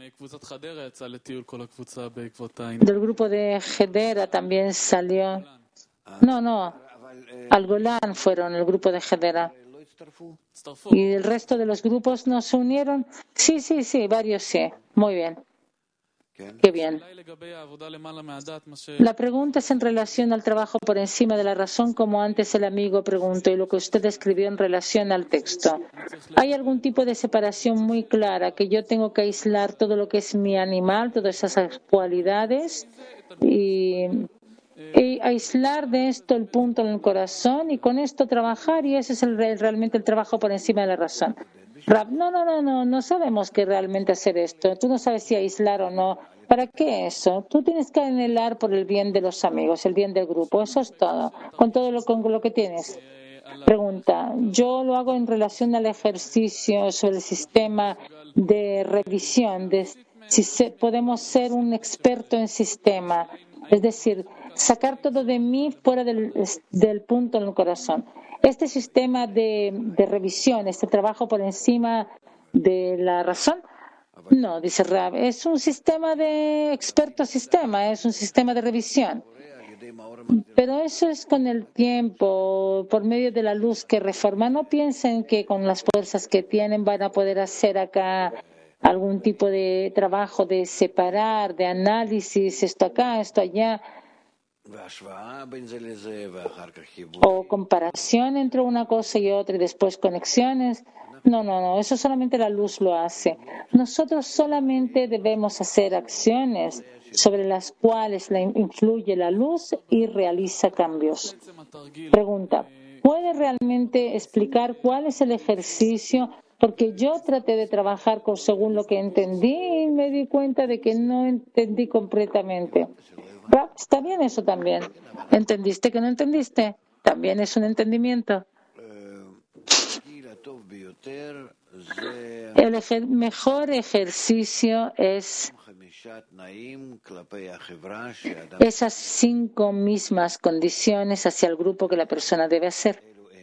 Del grupo de Hedera también salió. No. Al Golán fueron el grupo de Hedera. ¿Y el resto de los grupos no se unieron? Sí, varios sí. Muy bien. Qué bien. La pregunta es en relación al trabajo por encima de la razón, como antes el amigo preguntó, y lo que usted escribió en relación al texto. ¿Hay algún tipo de separación muy clara que yo tengo que aislar todo lo que es mi animal, todas esas cualidades, y aislar de esto el punto en el corazón y con esto trabajar? Y ese es realmente el trabajo por encima de la razón. Rab, no sabemos que realmente hacer esto. Tú no sabes si aislar o no. ¿Para qué eso? Tú tienes que anhelar por el bien de los amigos, el bien del grupo. Eso es todo, con lo que tienes. Pregunta, yo lo hago en relación al ejercicio sobre el sistema de revisión, de si podemos ser un experto en sistema. Es decir, sacar todo de mí fuera del punto en el corazón. Este sistema de revisión, este trabajo por encima de la razón, no, dice Rab, es un sistema de experto sistema, es un sistema de revisión. Pero eso es con el tiempo, por medio de la luz que reforma. No piensen que con las fuerzas que tienen van a poder hacer acá algún tipo de trabajo de separar, de análisis, esto acá, esto allá, o comparación entre una cosa y otra y después conexiones. No, eso solamente la luz lo hace. Nosotros solamente debemos hacer acciones sobre las cuales influye la luz y realiza cambios. Pregunta, ¿puede realmente explicar cuál es el ejercicio? Porque yo traté de trabajar según lo que entendí y me di cuenta de que no entendí completamente. Está bien eso también. ¿Entendiste que no entendiste? También es un entendimiento. El mejor ejercicio es esas 5 mismas condiciones hacia el grupo que la persona debe hacer.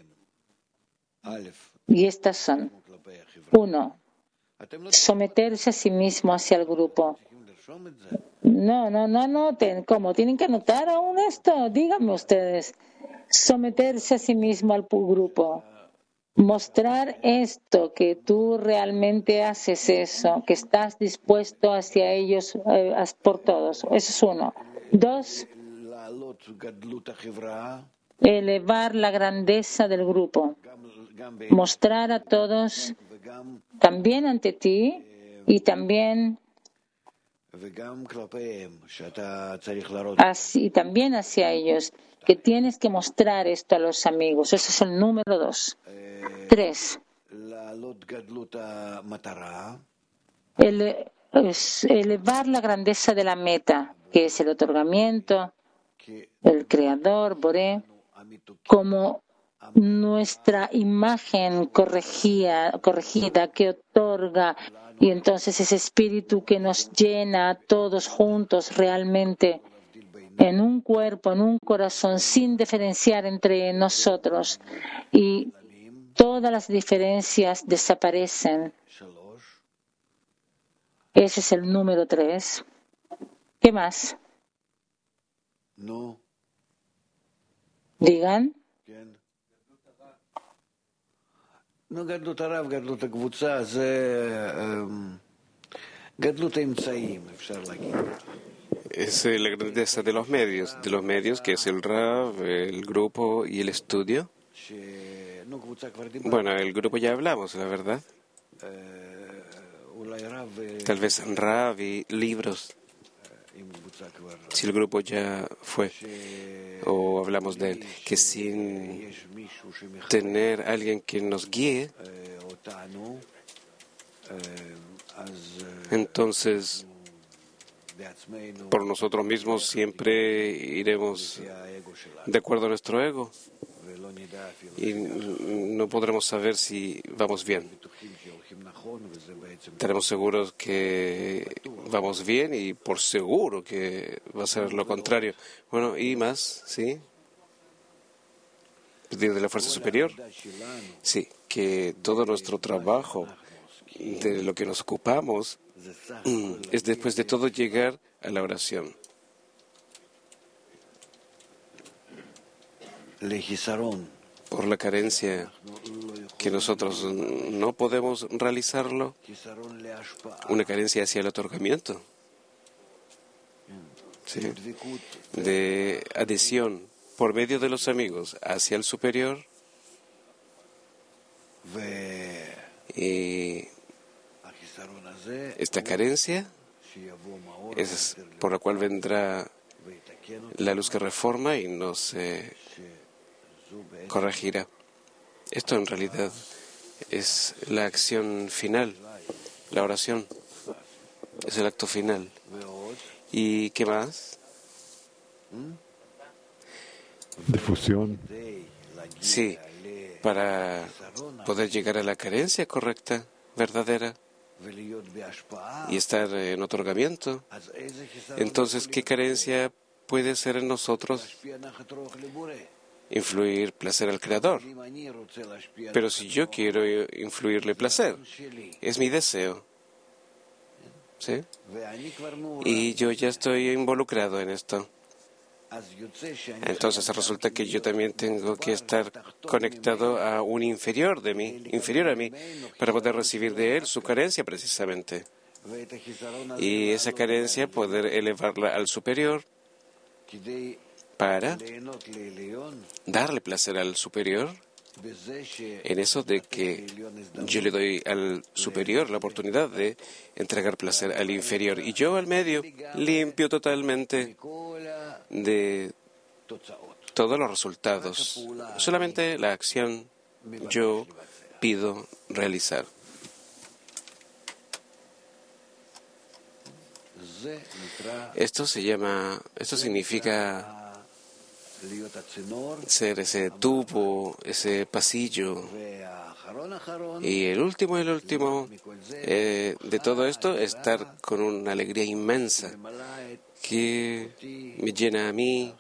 Y estas son: 1. Someterse a sí mismo hacia el grupo. No anoten. ¿Cómo? ¿Tienen que anotar aún esto? Díganme ustedes. Someterse a sí mismo al grupo. Mostrar esto, que tú realmente haces eso, que estás dispuesto hacia ellos por todos. Eso es 1. 2. Elevar la grandeza del grupo. Mostrar a todos, también ante ti y también hacia ellos, que tienes que mostrar esto a los amigos. Ese es el número 2. 3. Elevar la grandeza de la meta, que es el otorgamiento, el Creador, Boré, como nuestra imagen corregida que otorga, y entonces ese espíritu que nos llena a todos juntos realmente en un cuerpo, en un corazón, sin diferenciar entre nosotros, y todas las diferencias desaparecen. Ese es el número 3. ¿Qué más? Digan. גדלות הרב, גדלות הקבוצה, זה גדלות האמצעים, אפשר להגיד. Es la grandeza de los medios que es el Rav, el grupo y el estudio. Bueno, el grupo ya hablamos, la verdad. Tal vez Rav y libros, si el grupo ya fue, o hablamos de él, que sin tener alguien que nos guíe, entonces por nosotros mismos siempre iremos de acuerdo a nuestro ego y no podremos saber si vamos bien. Estaremos seguros que vamos bien y por seguro que va a ser lo contrario. Bueno, y más, ¿sí? Pedido de la fuerza superior. Sí, que todo nuestro trabajo, de lo que nos ocupamos, es después de todo llegar a la oración. Por la carencia que nosotros no podemos realizarlo, una carencia hacia el otorgamiento, ¿sí? De adhesión por medio de los amigos hacia el superior, y esta carencia es por la cual vendrá la luz que reforma y nos corregirá. Esto en realidad es la acción final, la oración es el acto final. ¿Y qué más? Difusión. Sí, para poder llegar a la carencia correcta, verdadera, y estar en otorgamiento. Entonces, ¿qué carencia puede ser en nosotros influir placer al Creador. Pero si yo quiero influirle placer, es mi deseo. ¿Sí? Y yo ya estoy involucrado en esto. Entonces resulta que yo también tengo que estar conectado a un inferior a mí, para poder recibir de él su carencia precisamente. Y esa carencia poder elevarla al superior para darle placer al superior, en eso de que yo le doy al superior la oportunidad de entregar placer al inferior y yo al medio limpio totalmente de todos los resultados. Solamente la acción yo pido realizar. Esto significa ser ese tubo, ese pasillo. Y el último de todo esto, estar con una alegría inmensa que me llena a mí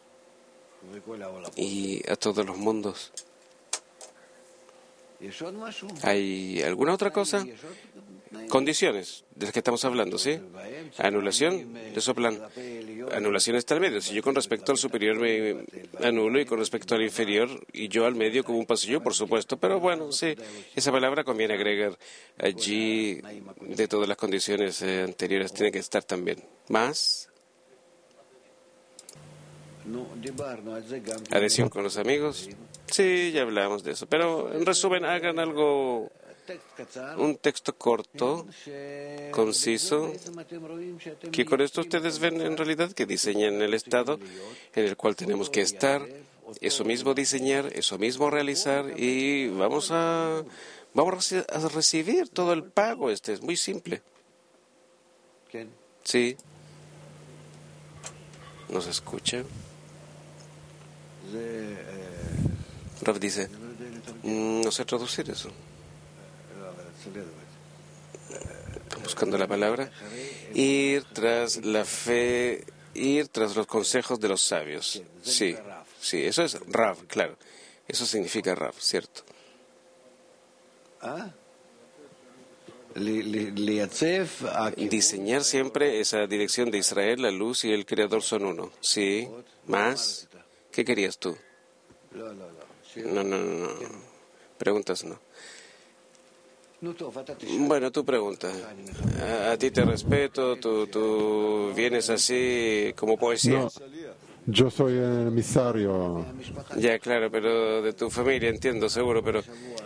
y a todos los mundos. ¿Hay alguna otra cosa? Condiciones de las que estamos hablando, ¿sí? Anulación de soplan. Anulación está al medio. Si yo con respecto al superior me anulo y con respecto al inferior y yo al medio como un pasillo, por supuesto. Pero bueno, sí, esa palabra conviene agregar allí de todas las condiciones anteriores. Tiene que estar también. ¿Más? Adhesión con los amigos. Sí, ya hablamos de eso. Pero en resumen, hagan algo, un texto corto, conciso, que con esto ustedes ven en realidad que diseñan el estado en el cual tenemos que estar, eso mismo diseñar, eso mismo realizar y vamos a recibir todo el pago. Es muy simple. Sí. ¿Nos escucha? Rav dice, no sé traducir eso. Buscando la palabra. Ir tras la fe, ir tras los consejos de los sabios. Sí, eso es Rav, claro. Eso significa Rav, ¿cierto? Diseñar siempre esa dirección de Israel, la luz y el Creador son uno. Sí, más. ¿Qué querías tú? No. Preguntas no. Bueno, tú pregunta. A ti te respeto, tú vienes así como poesía. No, yo soy el emisario. Ya, claro, pero de tu familia entiendo, seguro, pero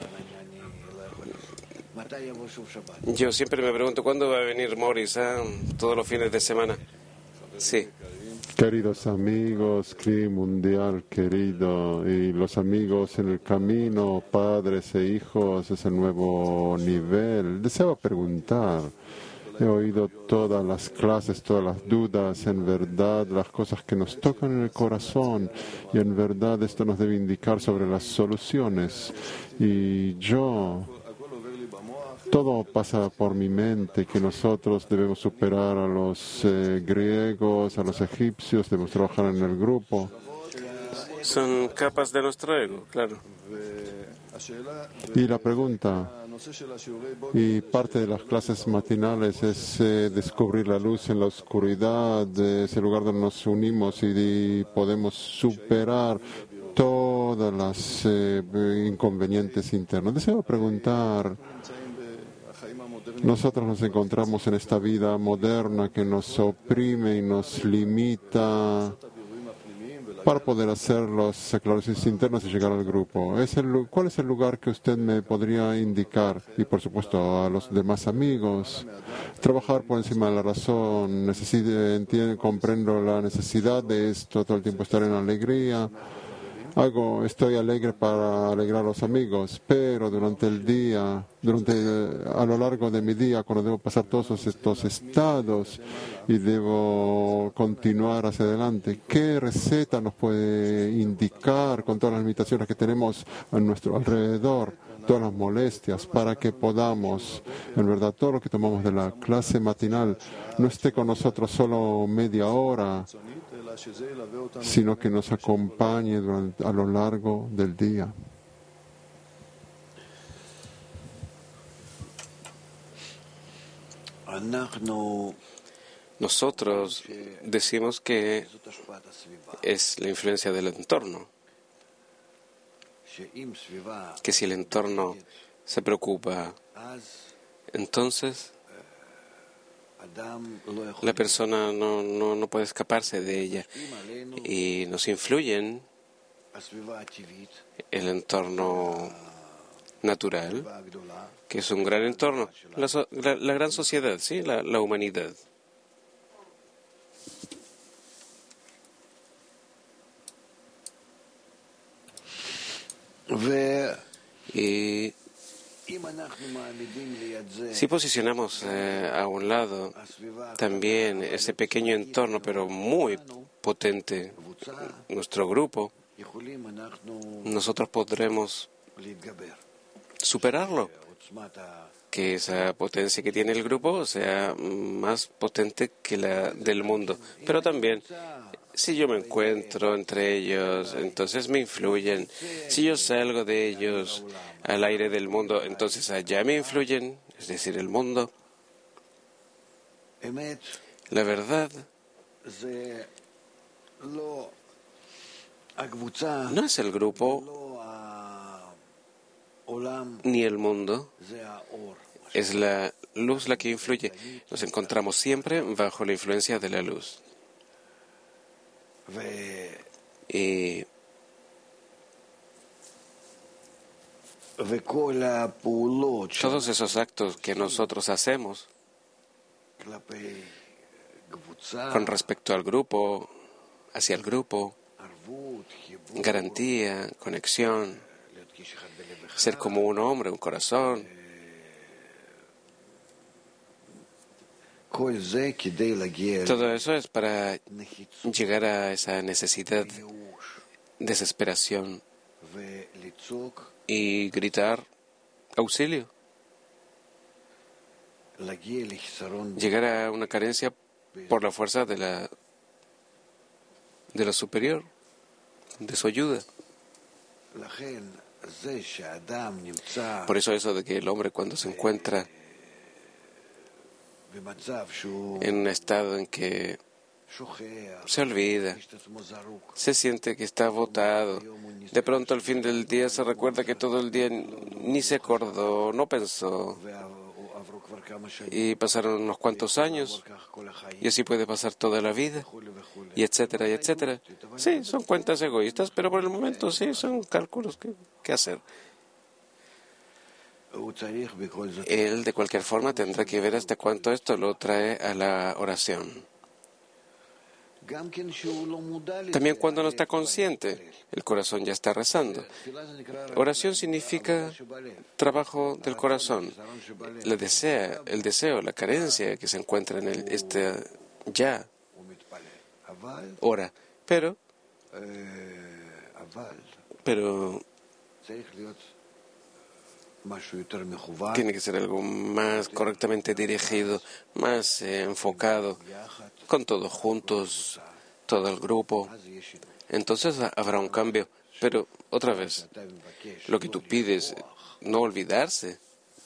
yo siempre me pregunto cuándo va a venir Morris, todos los fines de semana. Sí. Queridos amigos, CLI Mundial querido, y los amigos en el camino, padres e hijos, es el nuevo nivel. Deseaba preguntar, he oído todas las clases, todas las dudas, en verdad las cosas que nos tocan en el corazón, y en verdad esto nos debe indicar sobre las soluciones. Y todo pasa por mi mente, que nosotros debemos superar a los griegos, a los egipcios, debemos trabajar en el grupo. Son capas de nuestro ego, claro. Y la pregunta, y parte de las clases matinales es descubrir la luz en la oscuridad, ese lugar donde nos unimos y podemos superar todas las inconvenientes internos. Deseo preguntar, nosotros nos encontramos en esta vida moderna que nos oprime y nos limita para poder hacer las aclaraciones internas y llegar al grupo. ¿Cuál es el lugar que usted me podría indicar? Y por supuesto a los demás amigos. Trabajar por encima de la razón. Comprendo la necesidad de esto, todo el tiempo estar en alegría. Estoy alegre para alegrar a los amigos, pero durante el día, a lo largo de mi día, cuando debo pasar todos estos estados y debo continuar hacia adelante, ¿qué receta nos puede indicar con todas las limitaciones que tenemos a nuestro alrededor todas las molestias, para que podamos, en verdad, todo lo que tomamos de la clase matinal no esté con nosotros solo media hora, sino que nos acompañe a lo largo del día. Nosotros decimos que es la influencia del entorno, que si el entorno se preocupa, entonces la persona no puede escaparse de ella y nos influyen el entorno natural, que es un gran entorno, la gran sociedad, ¿sí? La humanidad. Y si posicionamos a un lado también ese pequeño entorno, pero muy potente, nuestro grupo, nosotros podremos superarlo, que esa potencia que tiene el grupo sea más potente que la del mundo. Pero también, si yo me encuentro entre ellos, entonces me influyen. Si yo salgo de ellos al aire del mundo, entonces allá me influyen, es decir, el mundo. La verdad no es el grupo ni el mundo, es la luz la que influye. Nos encontramos siempre bajo la influencia de la luz. Y todos esos actos que nosotros hacemos con respecto al grupo, hacia el grupo, garantía, conexión, ser como un hombre, un corazón, todo eso es para llegar a esa necesidad, desesperación y gritar auxilio. Llegar a una carencia por la fuerza de la superior, de su ayuda. Por eso de que el hombre cuando se encuentra en un estado en que se olvida, se siente que está botado, de pronto al fin del día se recuerda que todo el día ni se acordó, no pensó, y pasaron unos cuantos años, y así puede pasar toda la vida, y etcétera, y etcétera. Sí, son cuentas egoístas, pero por el momento sí, son cálculos que hacer. Él, de cualquier forma, tendrá que ver hasta cuánto esto lo trae a la oración. También cuando no está consciente, el corazón ya está rezando. Oración significa trabajo del corazón. El deseo, la carencia que se encuentra en este ya. Ora. Pero tiene que ser algo más correctamente dirigido, más enfocado, con todos juntos, todo el grupo. Entonces habrá un cambio. Pero, otra vez, lo que tú pides, no olvidarse,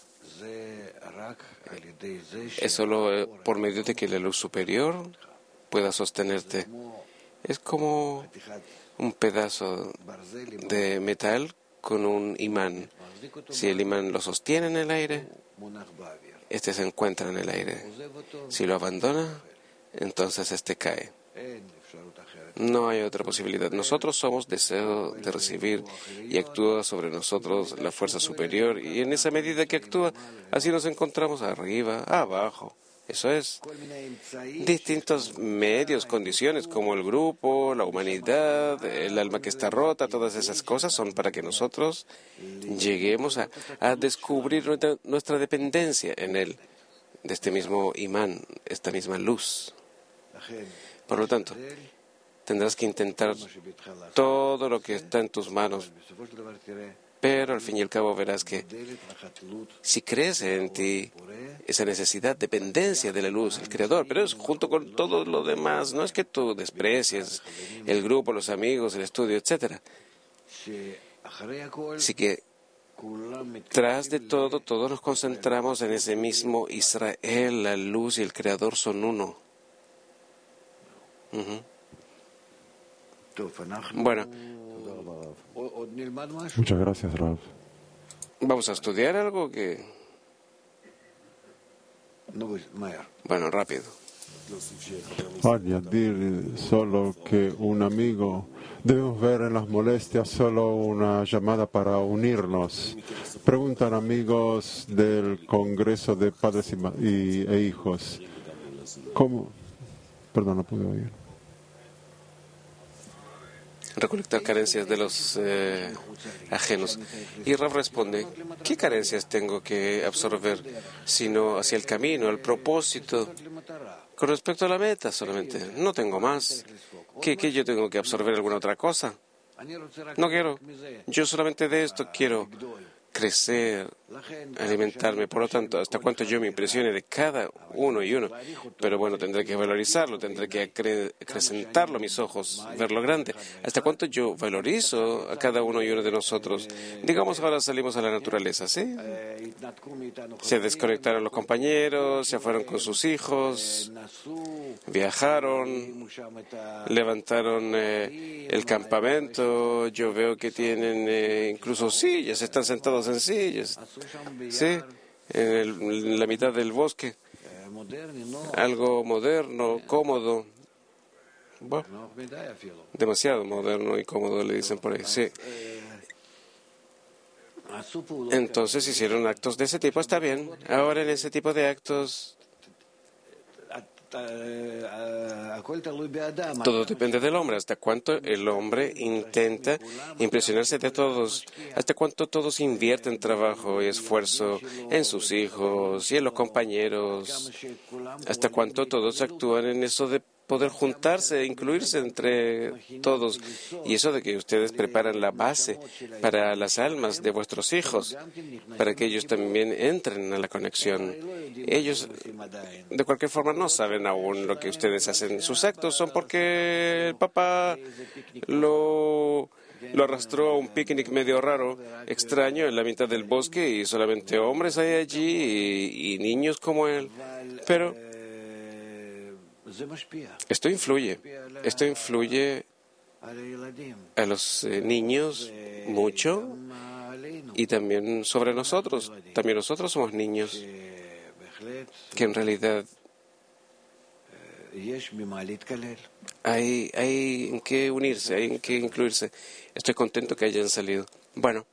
es solo por medio de que la luz superior pueda sostenerte. Es como un pedazo de metal con un imán. Si el imán lo sostiene en el aire, este se encuentra en el aire. Si lo abandona, entonces este cae. No hay otra posibilidad. Nosotros somos deseo de recibir y actúa sobre nosotros la fuerza superior, y en esa medida que actúa, así nos encontramos arriba, abajo. Eso es, distintos medios, condiciones, como el grupo, la humanidad, el alma que está rota, todas esas cosas son para que nosotros lleguemos a descubrir nuestra dependencia en él, de este mismo imán, esta misma luz. Por lo tanto, tendrás que intentar todo lo que está en tus manos, Pero al fin y al cabo verás que si crece en ti esa necesidad, dependencia de la luz, el Creador, pero es junto con todo lo demás, no es que tú desprecies el grupo, los amigos, el estudio, etc. Así que tras de todo, todos nos concentramos en ese mismo Israel, la luz y el Creador son uno. Bueno, Muchas gracias, Rav. vamos a estudiar algo que... Bueno, rápido. Añadir solo que un amigo, debemos ver en las molestias solo una llamada para unirnos. Preguntan amigos del Congreso de Padres e Hijos. ¿Cómo? Perdón, no pude oír. Recolectar carencias de los ajenos. Y Rav responde, ¿qué carencias tengo que absorber? Sino hacia el camino, el propósito. Con respecto a la meta solamente, no tengo más. ¿Qué yo tengo que absorber alguna otra cosa? No quiero. Yo solamente de esto quiero crecer, alimentarme. Por lo tanto, hasta cuánto yo me impresione de cada uno y uno. Pero bueno, tendré que valorizarlo, tendré que acrecentarlo a mis ojos, verlo grande. Hasta cuánto yo valorizo a cada uno y uno de nosotros. Digamos, ahora salimos a la naturaleza, ¿sí? Se desconectaron los compañeros, se fueron con sus hijos, viajaron, levantaron el campamento. Yo veo que tienen incluso sillas, están sentados en sillas, ¿sí? En la mitad del bosque. Algo moderno, cómodo. Bueno, demasiado moderno y cómodo, le dicen por ahí, sí. Entonces hicieron actos de ese tipo, está bien. Ahora en ese tipo de actos todo depende del hombre. Hasta cuánto el hombre intenta impresionarse de todos. Hasta cuánto todos invierten trabajo y esfuerzo en sus hijos y en los compañeros. Hasta cuánto todos actúan en eso de poder juntarse, incluirse entre todos. Y eso de que ustedes preparan la base para las almas de vuestros hijos, para que ellos también entren a la conexión. Ellos, de cualquier forma, no saben aún lo que ustedes hacen. Sus actos son porque el papá lo arrastró a un picnic medio raro, extraño, en la mitad del bosque, y solamente hombres hay allí y niños como él. Pero esto influye a los niños mucho y también sobre nosotros. También nosotros somos niños, que en realidad hay en que unirse, hay en que incluirse. Estoy contento que hayan salido. Bueno.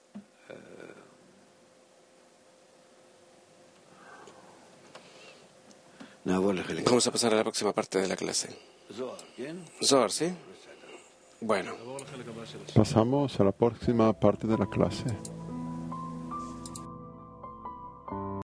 Vamos a pasar a la próxima parte de la clase. Zohar, ¿sí? Bueno. Pasamos a la próxima parte de la clase.